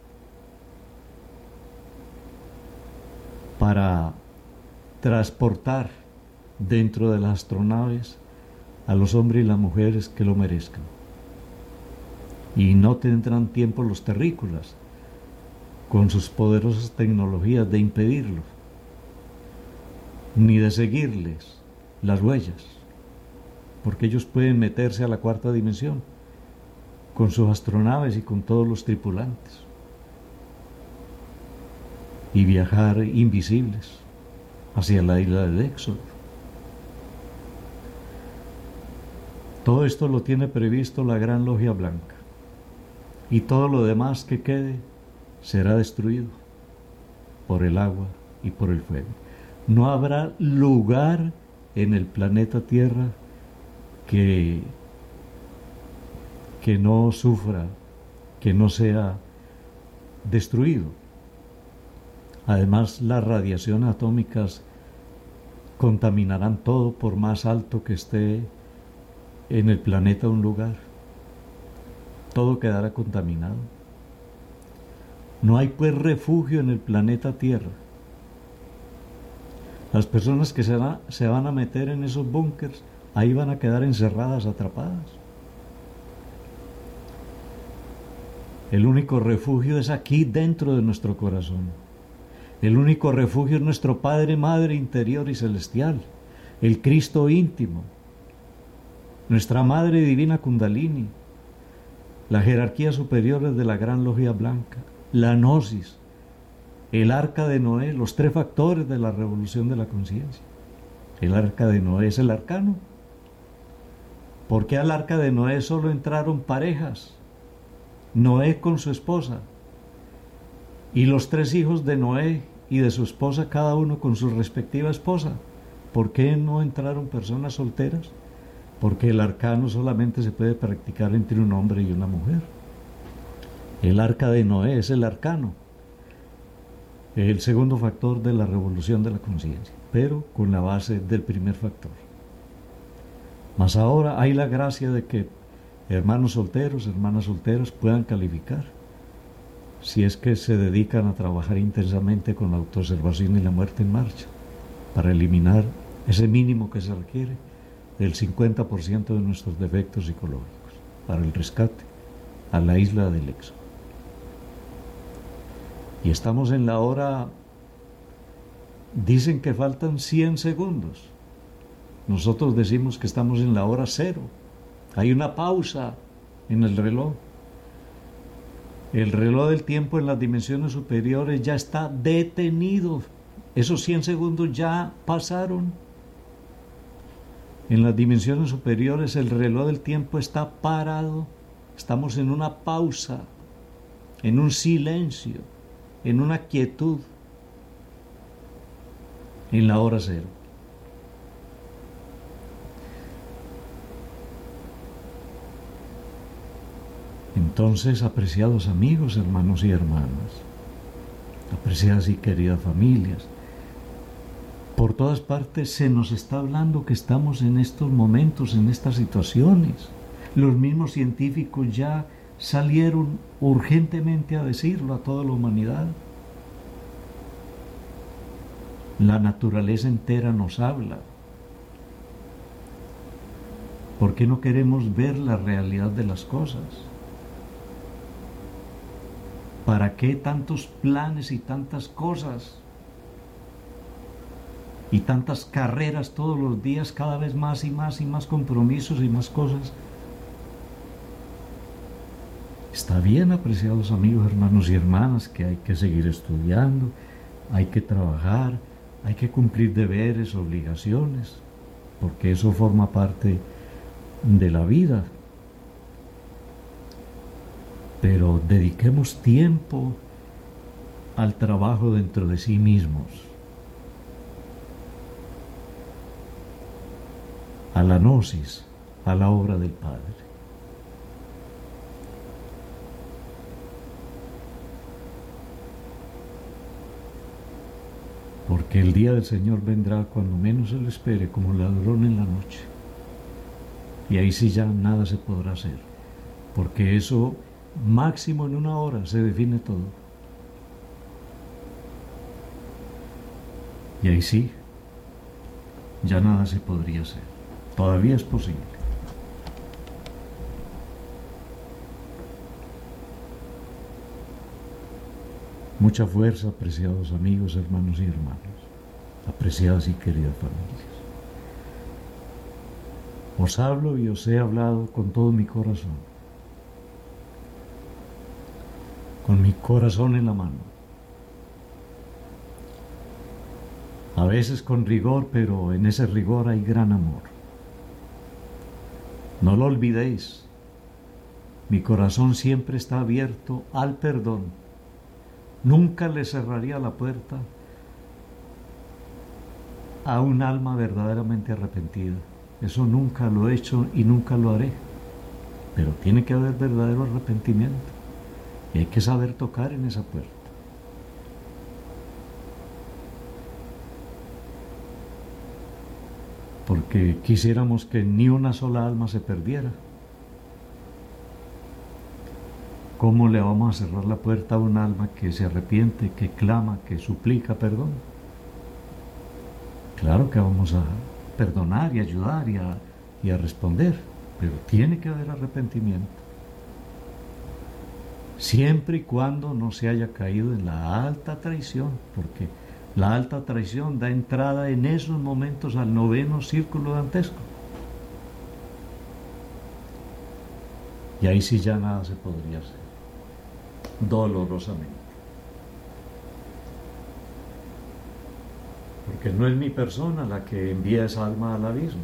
Speaker 1: para transportar dentro de las astronaves a los hombres y las mujeres que lo merezcan. Y no tendrán tiempo los terrícolas, con sus poderosas tecnologías, de impedirlo, ni de seguirles las huellas, porque ellos pueden meterse a la cuarta dimensión con sus astronaves y con todos los tripulantes y viajar invisibles hacia la isla del Éxodo. Todo esto lo tiene previsto la Gran Logia Blanca, y todo lo demás que quede será destruido por el agua y por el fuego. No habrá lugar en el planeta Tierra que, que no sufra, que no sea destruido. Además, las radiaciones atómicas contaminarán todo, por más alto que esté en el planeta un lugar. Todo quedará contaminado. No hay pues refugio en el planeta Tierra. Las personas que se van, a, se van a meter en esos búnkers, ahí van a quedar encerradas, atrapadas. El único refugio es aquí, dentro de nuestro corazón. El único refugio es nuestro Padre, Madre interior y celestial, el Cristo íntimo, nuestra Madre Divina Kundalini, las jerarquías superiores de la Gran Logia Blanca, la Gnosis, el Arca de Noé, los tres factores de la revolución de la conciencia. El Arca de Noé es el arcano. ¿Por qué al Arca de Noé solo entraron parejas? Noé con su esposa, Y los tres hijos de Noé y de su esposa, cada uno con su respectiva esposa. ¿Por qué no entraron personas solteras? Porque el arcano solamente se puede practicar entre un hombre y una mujer. El arca de Noé es el arcano, el segundo factor de la revolución de la conciencia, pero con la base del primer factor. Mas ahora hay la gracia de que hermanos solteros, hermanas solteras puedan calificar, si es que se dedican a trabajar intensamente con la autoobservación y la muerte en marcha, para eliminar ese mínimo que se requiere del cincuenta por ciento de nuestros defectos psicológicos, para el rescate a la isla del éxodo. Y estamos en la hora, dicen que faltan cien segundos. Nosotros decimos que estamos en la hora cero. Hay una pausa en el reloj. El reloj del tiempo en las dimensiones superiores ya está detenido. Esos cien segundos ya pasaron. En las dimensiones superiores el reloj del tiempo está parado. Estamos en una pausa, en un silencio, en una quietud, en la hora cero. Entonces, apreciados amigos, hermanos y hermanas, apreciadas y queridas familias, por todas partes se nos está hablando que estamos en estos momentos, en estas situaciones. Los mismos científicos ya salieron urgentemente a decirlo a toda la humanidad. La naturaleza entera nos habla. ¿Por qué no queremos ver la realidad de las cosas? ¿Para qué tantos planes y tantas cosas? Y tantas carreras todos los días, cada vez más y más y más compromisos y más cosas. Está bien, apreciados amigos, hermanos y hermanas, que hay que seguir estudiando, hay que trabajar, hay que cumplir deberes, obligaciones, porque eso forma parte de la vida. Pero dediquemos tiempo al trabajo dentro de sí mismos, a la gnosis, a la obra del Padre. Porque el día del Señor vendrá cuando menos se lo espere, como ladrón en la noche. Y ahí sí ya nada se podrá hacer, porque eso máximo en una hora se define todo. Y ahí sí, ya nada se podría hacer. Todavía es posible. Mucha fuerza, apreciados amigos, hermanos y hermanas, apreciadas y queridas familias. Os hablo y os he hablado con todo mi corazón, con mi corazón en la mano. A veces con rigor, pero en ese rigor hay gran amor. No lo olvidéis, mi corazón siempre está abierto al perdón. Nunca le cerraría la puerta a un alma verdaderamente arrepentida. Eso nunca lo he hecho y nunca lo haré. Pero tiene que haber verdadero arrepentimiento y hay que saber tocar en esa puerta. Porque quisiéramos que ni una sola alma se perdiera. ¿Cómo le vamos a cerrar la puerta a un alma que se arrepiente, que clama, que suplica perdón? Claro que vamos a perdonar y ayudar y a, y a responder, pero tiene que haber arrepentimiento. Siempre y cuando no se haya caído en la alta traición, porque la alta traición da entrada en esos momentos al noveno círculo dantesco. Y ahí sí ya nada se podría hacer. Dolorosamente, porque no es mi persona la que envía esa alma al abismo.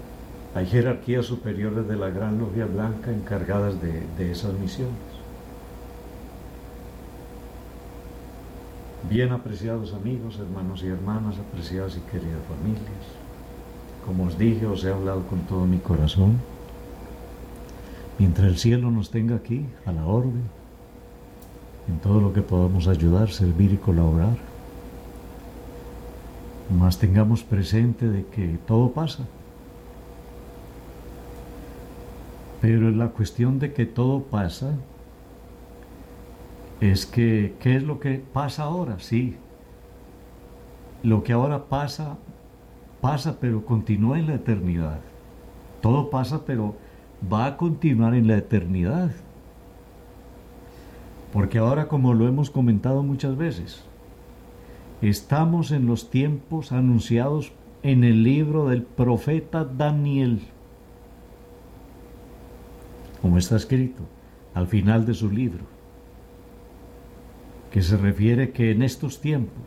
Speaker 1: Hay jerarquías superiores de la Gran Logia Blanca encargadas de, de esas misiones. Bien apreciados amigos, hermanos y hermanas, apreciadas y queridas familias, como os dije, os he hablado con todo mi corazón. Mientras el cielo nos tenga aquí, a la orden, en todo lo que podamos ayudar, servir y colaborar, más tengamos presente de que todo pasa. Pero la cuestión de que todo pasa es que, ¿qué es lo que pasa ahora? Sí, lo que ahora pasa, pasa, pero continúa en la eternidad. Todo pasa, pero va a continuar en la eternidad. Porque ahora, como lo hemos comentado muchas veces, estamos en los tiempos anunciados en el libro del profeta Daniel, como está escrito al final de su libro, que se refiere que en estos tiempos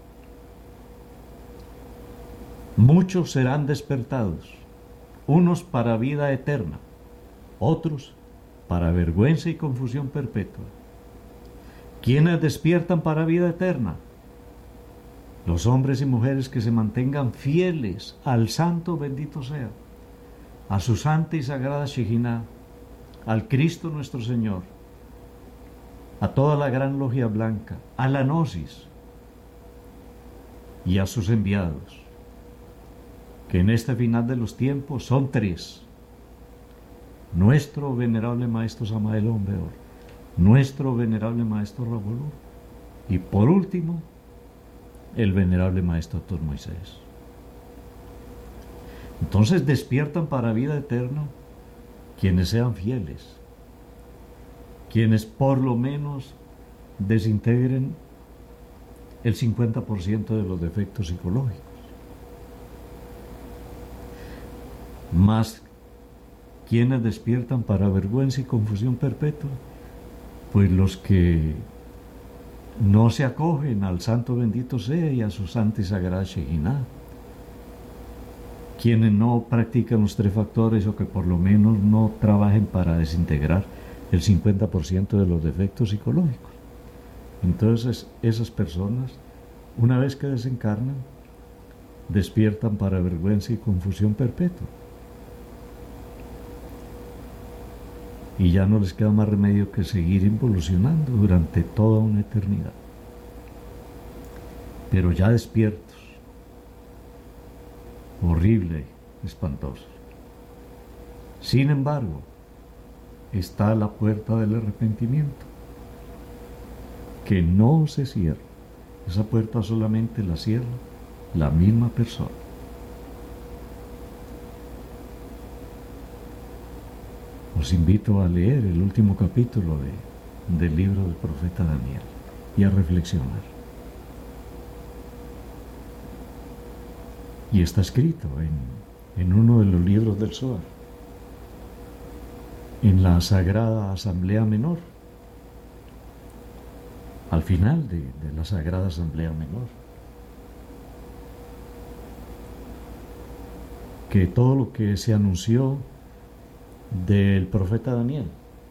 Speaker 1: muchos serán despertados, unos para vida eterna, otros para vergüenza y confusión perpetua. ¿Quiénes despiertan para vida eterna? Los hombres y mujeres que se mantengan fieles al santo bendito sea, a su santa y sagrada Shejinah, al Cristo nuestro Señor, a toda la gran logia blanca, a la Gnosis y a sus enviados, que en este final de los tiempos son tres: nuestro venerable maestro Samael Ombeor, nuestro venerable maestro Rabolú, y por último el venerable maestro Doctor Moisés. Entonces despiertan para vida eterna quienes sean fieles, quienes por lo menos desintegren el cincuenta por ciento de los defectos psicológicos. Más quienes despiertan para vergüenza y confusión perpetua, pues los que no se acogen al santo bendito sea y a su santa y sagrada Shejinah, quienes no practican los tres factores o que por lo menos no trabajen para desintegrar el cincuenta por ciento de los defectos psicológicos. Entonces esas personas, una vez que desencarnan, despiertan para vergüenza y confusión perpetua. Y ya no les queda más remedio que seguir involucionando durante toda una eternidad. Pero ya despiertos, horrible, espantoso. Sin embargo, está la puerta del arrepentimiento, que no se cierra. Esa puerta solamente la cierra la misma persona. Os invito a leer el último capítulo de, del libro del profeta Daniel y a reflexionar. Y está escrito en, en uno de los libros del Zohar, en la Sagrada Asamblea Menor, al final de, de la Sagrada Asamblea Menor, que todo lo que se anunció del profeta Daniel,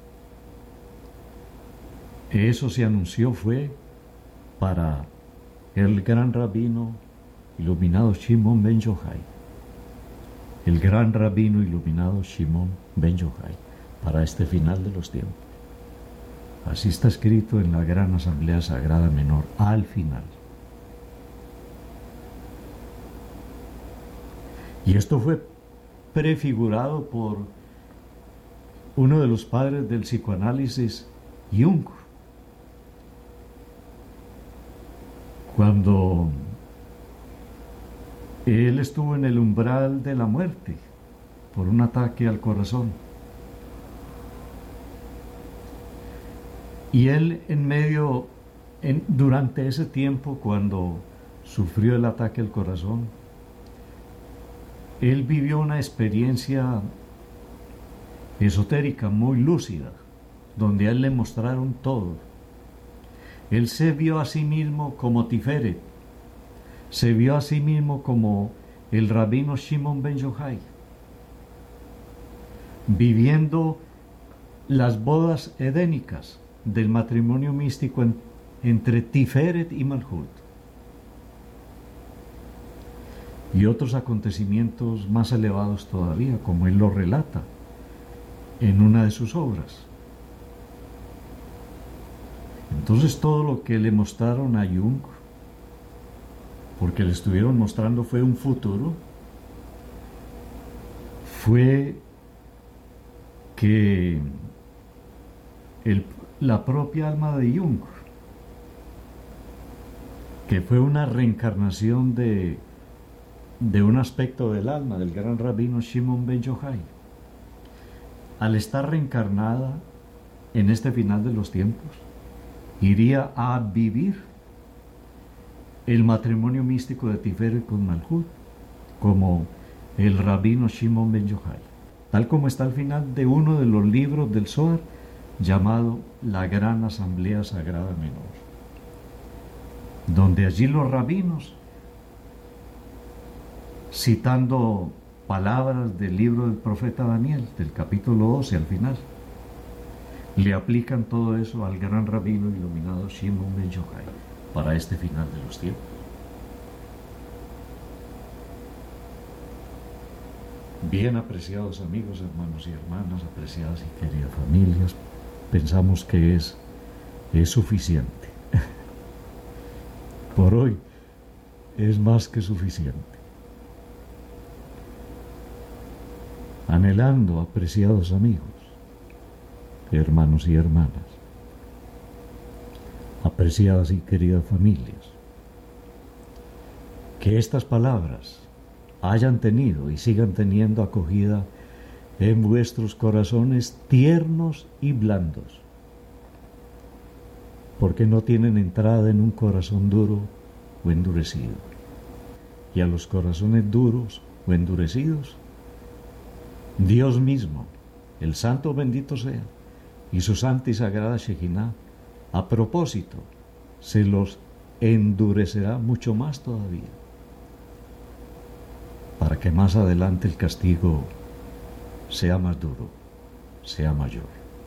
Speaker 1: eso se anunció fue para el gran rabino iluminado Shimon ben Yochai, el gran rabino iluminado Shimon ben Yochai, para este final de los tiempos. Así está escrito en la gran Asamblea Sagrada Menor, al final. Y esto fue prefigurado por uno de los padres del psicoanálisis, Jung, cuando él estuvo en el umbral de la muerte por un ataque al corazón. Y él en medio, en, durante ese tiempo, cuando sufrió el ataque al corazón, él vivió una experiencia esotérica muy lúcida, donde a él le mostraron todo. Él se vio a sí mismo como Tiferet, se vio a sí mismo como el rabino Shimon ben Yochai, viviendo las bodas edénicas del matrimonio místico en, entre Tiferet y Malhut, y otros acontecimientos más elevados todavía, como él lo relata en una de sus obras. Entonces todo lo que le mostraron a Jung, porque le estuvieron mostrando, fue un futuro, fue que el, la propia alma de Jung, que fue una reencarnación de, de un aspecto del alma del gran rabino Shimon ben Yochai, al estar reencarnada en este final de los tiempos, iría a vivir el matrimonio místico de Tiferet con Malhut, como el rabino Shimon ben Yochai, tal como está al final de uno de los libros del Zohar, llamado la Gran Asamblea Sagrada Menor, donde allí los rabinos, citando palabras del libro del profeta Daniel, del capítulo doce al final, le aplican todo eso al gran rabino iluminado Shimon ben Yochai para este final de los tiempos. Bien, apreciados amigos, hermanos y hermanas, apreciadas y queridas familias, pensamos que es, es suficiente. Por hoy es más que suficiente. Anhelando, apreciados amigos, hermanos y hermanas, apreciadas y queridas familias, que estas palabras hayan tenido y sigan teniendo acogida en vuestros corazones tiernos y blandos, porque no tienen entrada en un corazón duro o endurecido. Y a los corazones duros o endurecidos, Dios mismo, el Santo bendito sea, y su santa y sagrada Shekinah, a propósito, se los endurecerá mucho más todavía, para que más adelante el castigo sea más duro, sea mayor.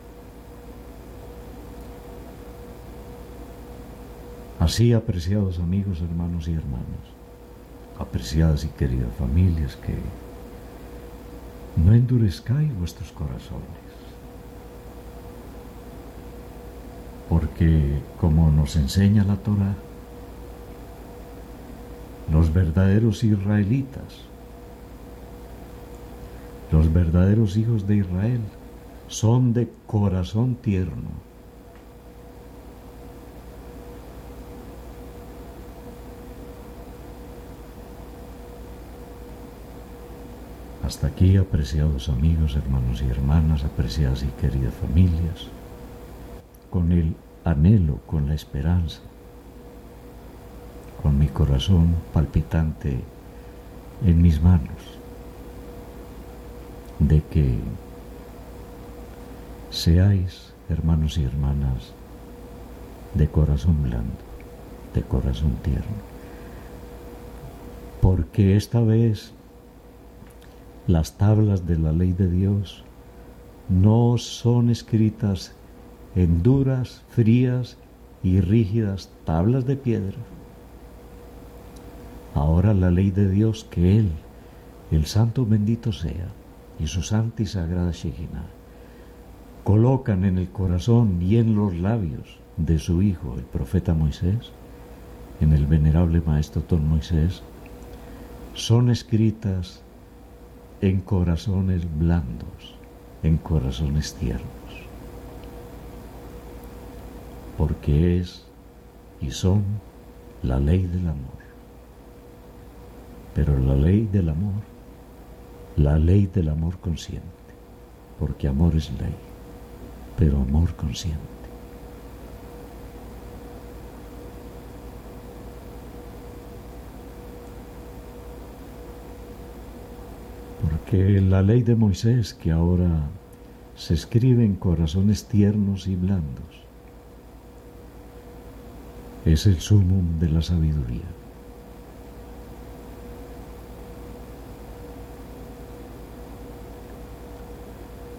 Speaker 1: Así, apreciados amigos, hermanos y hermanas, apreciadas y queridas familias, que no endurezcáis vuestros corazones, porque como nos enseña la Torá, los verdaderos israelitas, los verdaderos hijos de Israel, son de corazón tierno. Hasta aquí, apreciados amigos, hermanos y hermanas, apreciadas y queridas familias, con el anhelo, con la esperanza, con mi corazón palpitante en mis manos, de que seáis, hermanos y hermanas, de corazón blando, de corazón tierno, porque esta vez las tablas de la ley de Dios no son escritas en duras, frías y rígidas tablas de piedra. Ahora la ley de Dios que Él, el Santo bendito sea, y su santa y sagrada Shekinah, colocan en el corazón y en los labios de su Hijo, el profeta Moisés, en el venerable Maestro Ton Moisés, son escritas en corazones blandos, en corazones tiernos, porque es y son la ley del amor. Pero la ley del amor, la ley del amor consciente, porque amor es ley, pero amor consciente. Porque la ley de Moisés, que ahora se escribe en corazones tiernos y blandos, es el sumum de la sabiduría.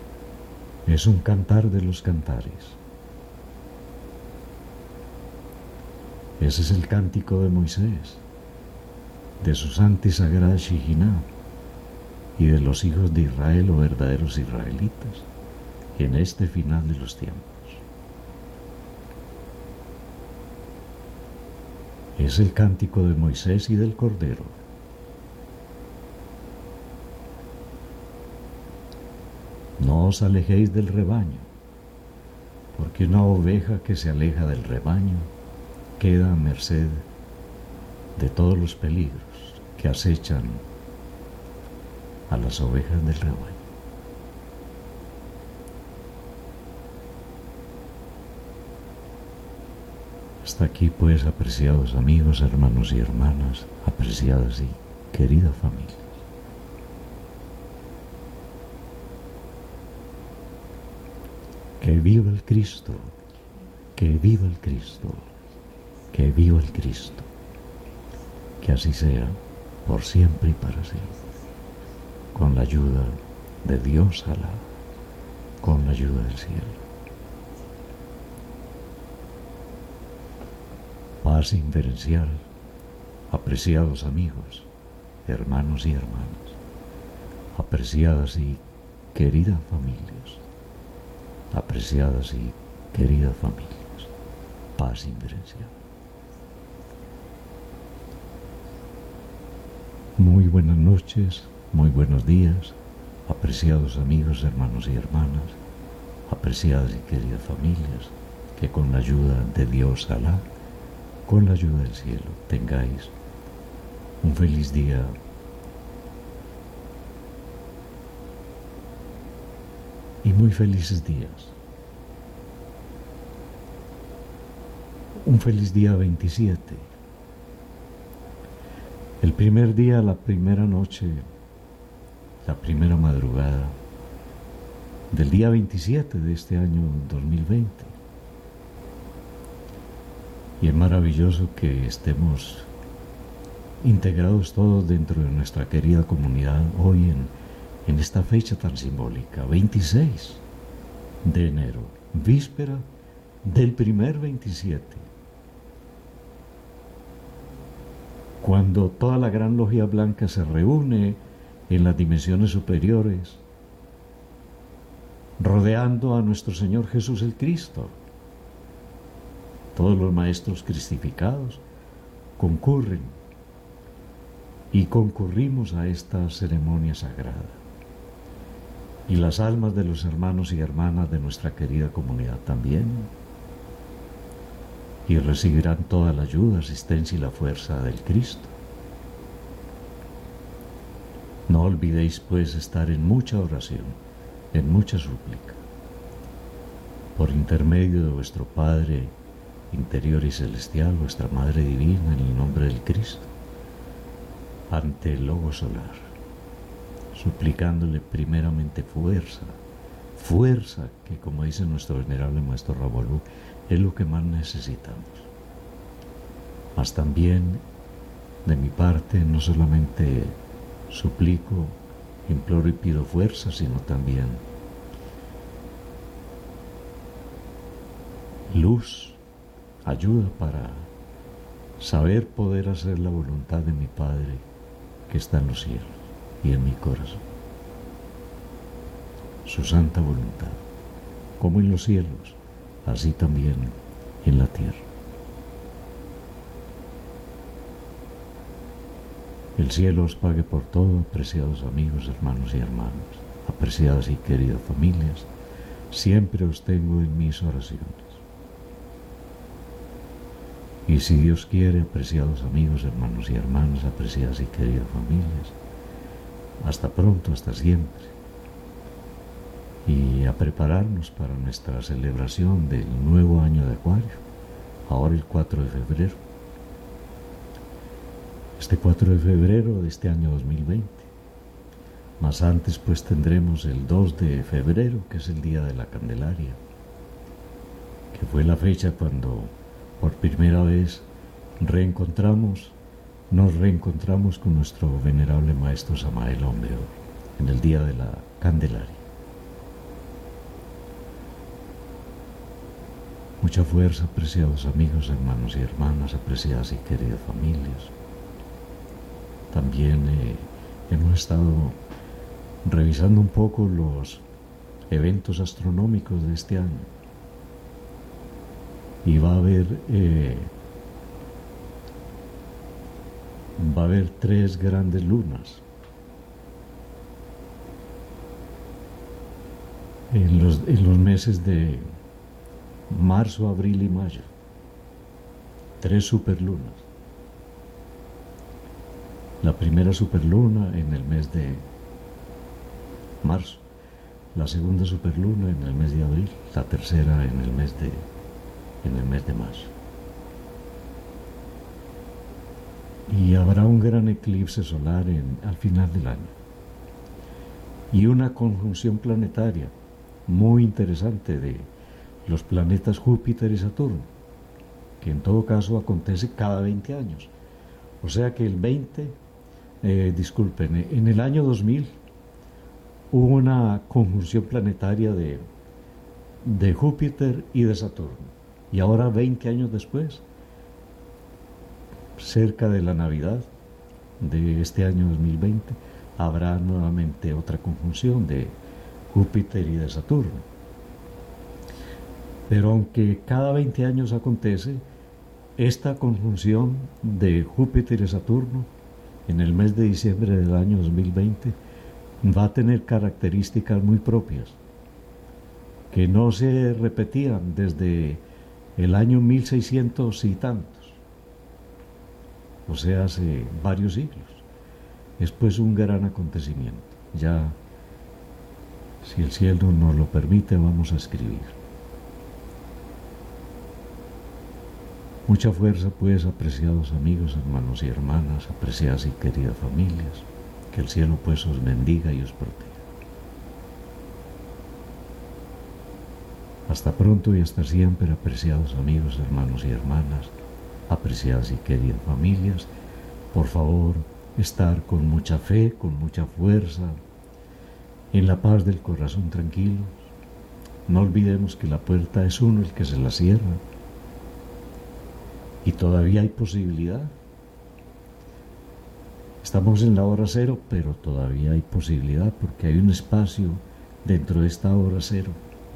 Speaker 1: Es un cantar de los cantares. Ese es el cántico de Moisés, de su santa y sagrada Shejinah, y de los hijos de Israel o verdaderos israelitas en este final de los tiempos. Es el cántico de Moisés y del Cordero. No os alejéis del rebaño, porque una oveja que se aleja del rebaño queda a merced de todos los peligros que acechan a las ovejas del rebaño. Hasta aquí pues, apreciados amigos, hermanos y hermanas, apreciadas y querida familia. Que viva el Cristo, que viva el Cristo, que viva el Cristo. Que así sea, por siempre y para siempre. Con la ayuda de Dios Alá, con la ayuda del cielo. Paz inferencial, apreciados amigos, hermanos y hermanas, apreciadas y queridas familias, apreciadas y queridas familias, paz inferencial. Muy buenas noches, muy buenos días, apreciados amigos, hermanos y hermanas, apreciadas y queridas familias, que con la ayuda de Dios Alá, con la ayuda del cielo, tengáis un feliz día y muy felices días. Un feliz día veintisiete. El primer día, la primera noche, la primera madrugada del día veintisiete de este año dos mil veinte. Y es maravilloso que estemos integrados todos dentro de nuestra querida comunidad hoy en, en esta fecha tan simbólica, veintiséis de enero, víspera del primer veintisiete. Cuando toda la gran logia blanca se reúne en las dimensiones superiores, rodeando a nuestro Señor Jesús el Cristo. Todos los maestros cristificados concurren y concurrimos a esta ceremonia sagrada. Y las almas de los hermanos y hermanas de nuestra querida comunidad también. Y recibirán toda la ayuda, asistencia y la fuerza del Cristo. No olvidéis pues estar en mucha oración, en mucha súplica, por intermedio de vuestro Padre interior y celestial, vuestra Madre Divina, en el nombre del Cristo, ante el Logo Solar, suplicándole primeramente fuerza, fuerza que, como dice nuestro venerable Maestro Ravolú, es lo que más necesitamos. Mas también, de mi parte, no solamente suplico, imploro y pido fuerza, sino también luz, ayuda para saber poder hacer la voluntad de mi Padre que está en los cielos y en mi corazón. Su santa voluntad, como en los cielos, así también en la tierra. El cielo os pague por todo, apreciados amigos, hermanos y hermanas, apreciadas y queridas familias, siempre os tengo en mis oraciones. Y si Dios quiere, apreciados amigos, hermanos y hermanas, apreciadas y queridas familias, hasta pronto, hasta siempre. Y a prepararnos para nuestra celebración del nuevo año de Acuario, ahora el cuatro de febrero. Este cuatro de febrero de este año dos mil veinte. Más antes pues tendremos el dos de febrero, que es el Día de la Candelaria, que fue la fecha cuando por primera vez reencontramos, nos reencontramos con nuestro venerable Maestro Samael Hombre de Oro, en el Día de la Candelaria. Mucha fuerza, apreciados amigos, hermanos y hermanas, apreciadas y queridas familias. También eh, hemos estado revisando un poco los eventos astronómicos de este año. Y va a haber eh, va a haber tres grandes lunas en los, en los meses de marzo, abril y mayo. Tres superlunas. La primera superluna en el mes de marzo, la segunda superluna en el mes de abril, la tercera en el mes de en el mes de mayo. Y habrá un gran eclipse solar en, al final del año. Y una conjunción planetaria muy interesante de los planetas Júpiter y Saturno, que en todo caso acontece cada veinte años. O sea que el veinte, eh, disculpen, en el año dos mil hubo una conjunción planetaria de, de Júpiter y de Saturno. Y ahora, veinte años después, cerca de la Navidad de este año dos mil veinte, habrá nuevamente otra conjunción de Júpiter y de Saturno. Pero aunque cada veinte años acontece, esta conjunción de Júpiter y Saturno en el mes de diciembre del año dos mil veinte va a tener características muy propias que no se repetían desde el año mil seiscientos y tantos, o sea, hace varios siglos. Es pues un gran acontecimiento. Ya, si el cielo nos lo permite, vamos a escribir. Mucha fuerza, pues, apreciados amigos, hermanos y hermanas, apreciadas y queridas familias. Que el cielo, pues, os bendiga y os proteja. Hasta pronto y hasta siempre, apreciados amigos, hermanos y hermanas, apreciadas y queridas familias. Por favor, estar con mucha fe, con mucha fuerza, en la paz del corazón tranquilos. No olvidemos que la puerta es uno el que se la cierra. Y todavía hay posibilidad. Estamos en la hora cero, pero todavía hay posibilidad porque hay un espacio dentro de esta hora cero.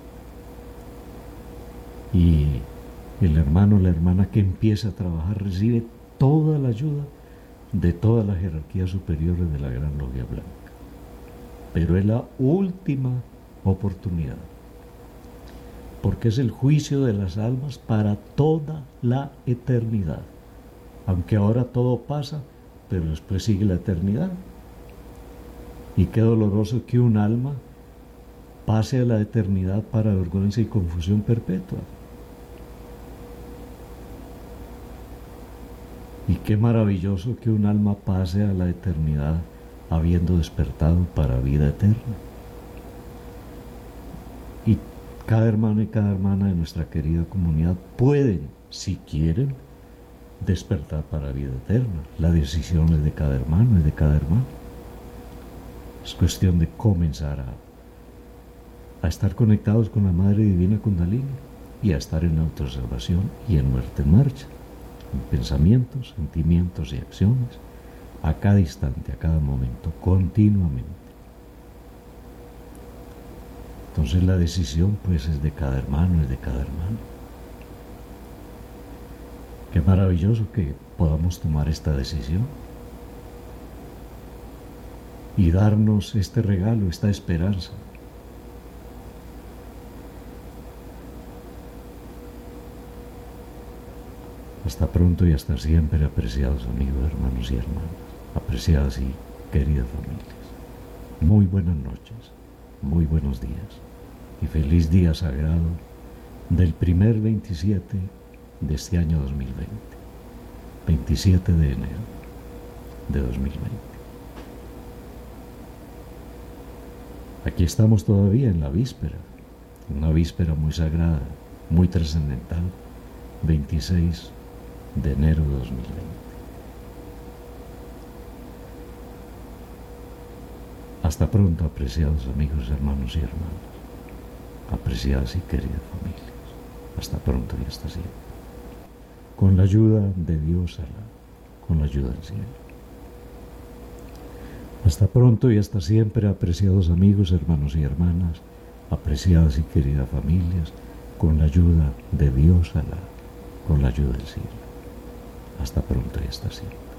Speaker 1: Y el hermano, la hermana que empieza a trabajar recibe toda la ayuda de toda la jerarquía superior de la Gran Logia Blanca. Pero es la última oportunidad, porque es el juicio de las almas para toda la eternidad. Aunque ahora todo pasa, pero después sigue la eternidad. Y qué doloroso que un alma pase a la eternidad para vergüenza y confusión perpetua. Y qué maravilloso que un alma pase a la eternidad habiendo despertado para vida eterna. Y cada hermano y cada hermana de nuestra querida comunidad pueden, si quieren, despertar para vida eterna. La decisión es de cada hermano, es de cada hermano. Es cuestión de comenzar a, a estar conectados con la Madre Divina Kundalini y a estar en autoobservación y en muerte en marcha, en pensamientos, sentimientos y acciones, a cada instante, a cada momento, continuamente. Entonces la decisión pues es de cada hermano, es de cada hermano. Qué maravilloso que podamos tomar esta decisión y darnos este regalo, esta esperanza. Hasta pronto y hasta siempre, apreciados amigos, hermanos y hermanas, apreciadas y queridas familias. Muy buenas noches, muy buenos días y feliz día sagrado del primer veintisiete de este año dos mil veinte, veintisiete de enero de dos mil veinte. Aquí estamos todavía en la víspera, una víspera muy sagrada, muy trascendental, veintiséis de enero de dos mil veinte. Hasta pronto, apreciados amigos, hermanos y hermanas, apreciadas y queridas familias. Hasta pronto y hasta siempre. Con la ayuda de Dios, Alá, con la ayuda del cielo. Hasta pronto y hasta siempre, apreciados amigos, hermanos y hermanas, apreciadas y queridas familias, con la ayuda de Dios, Alá, con la ayuda del cielo. Hasta pronto y hasta siempre.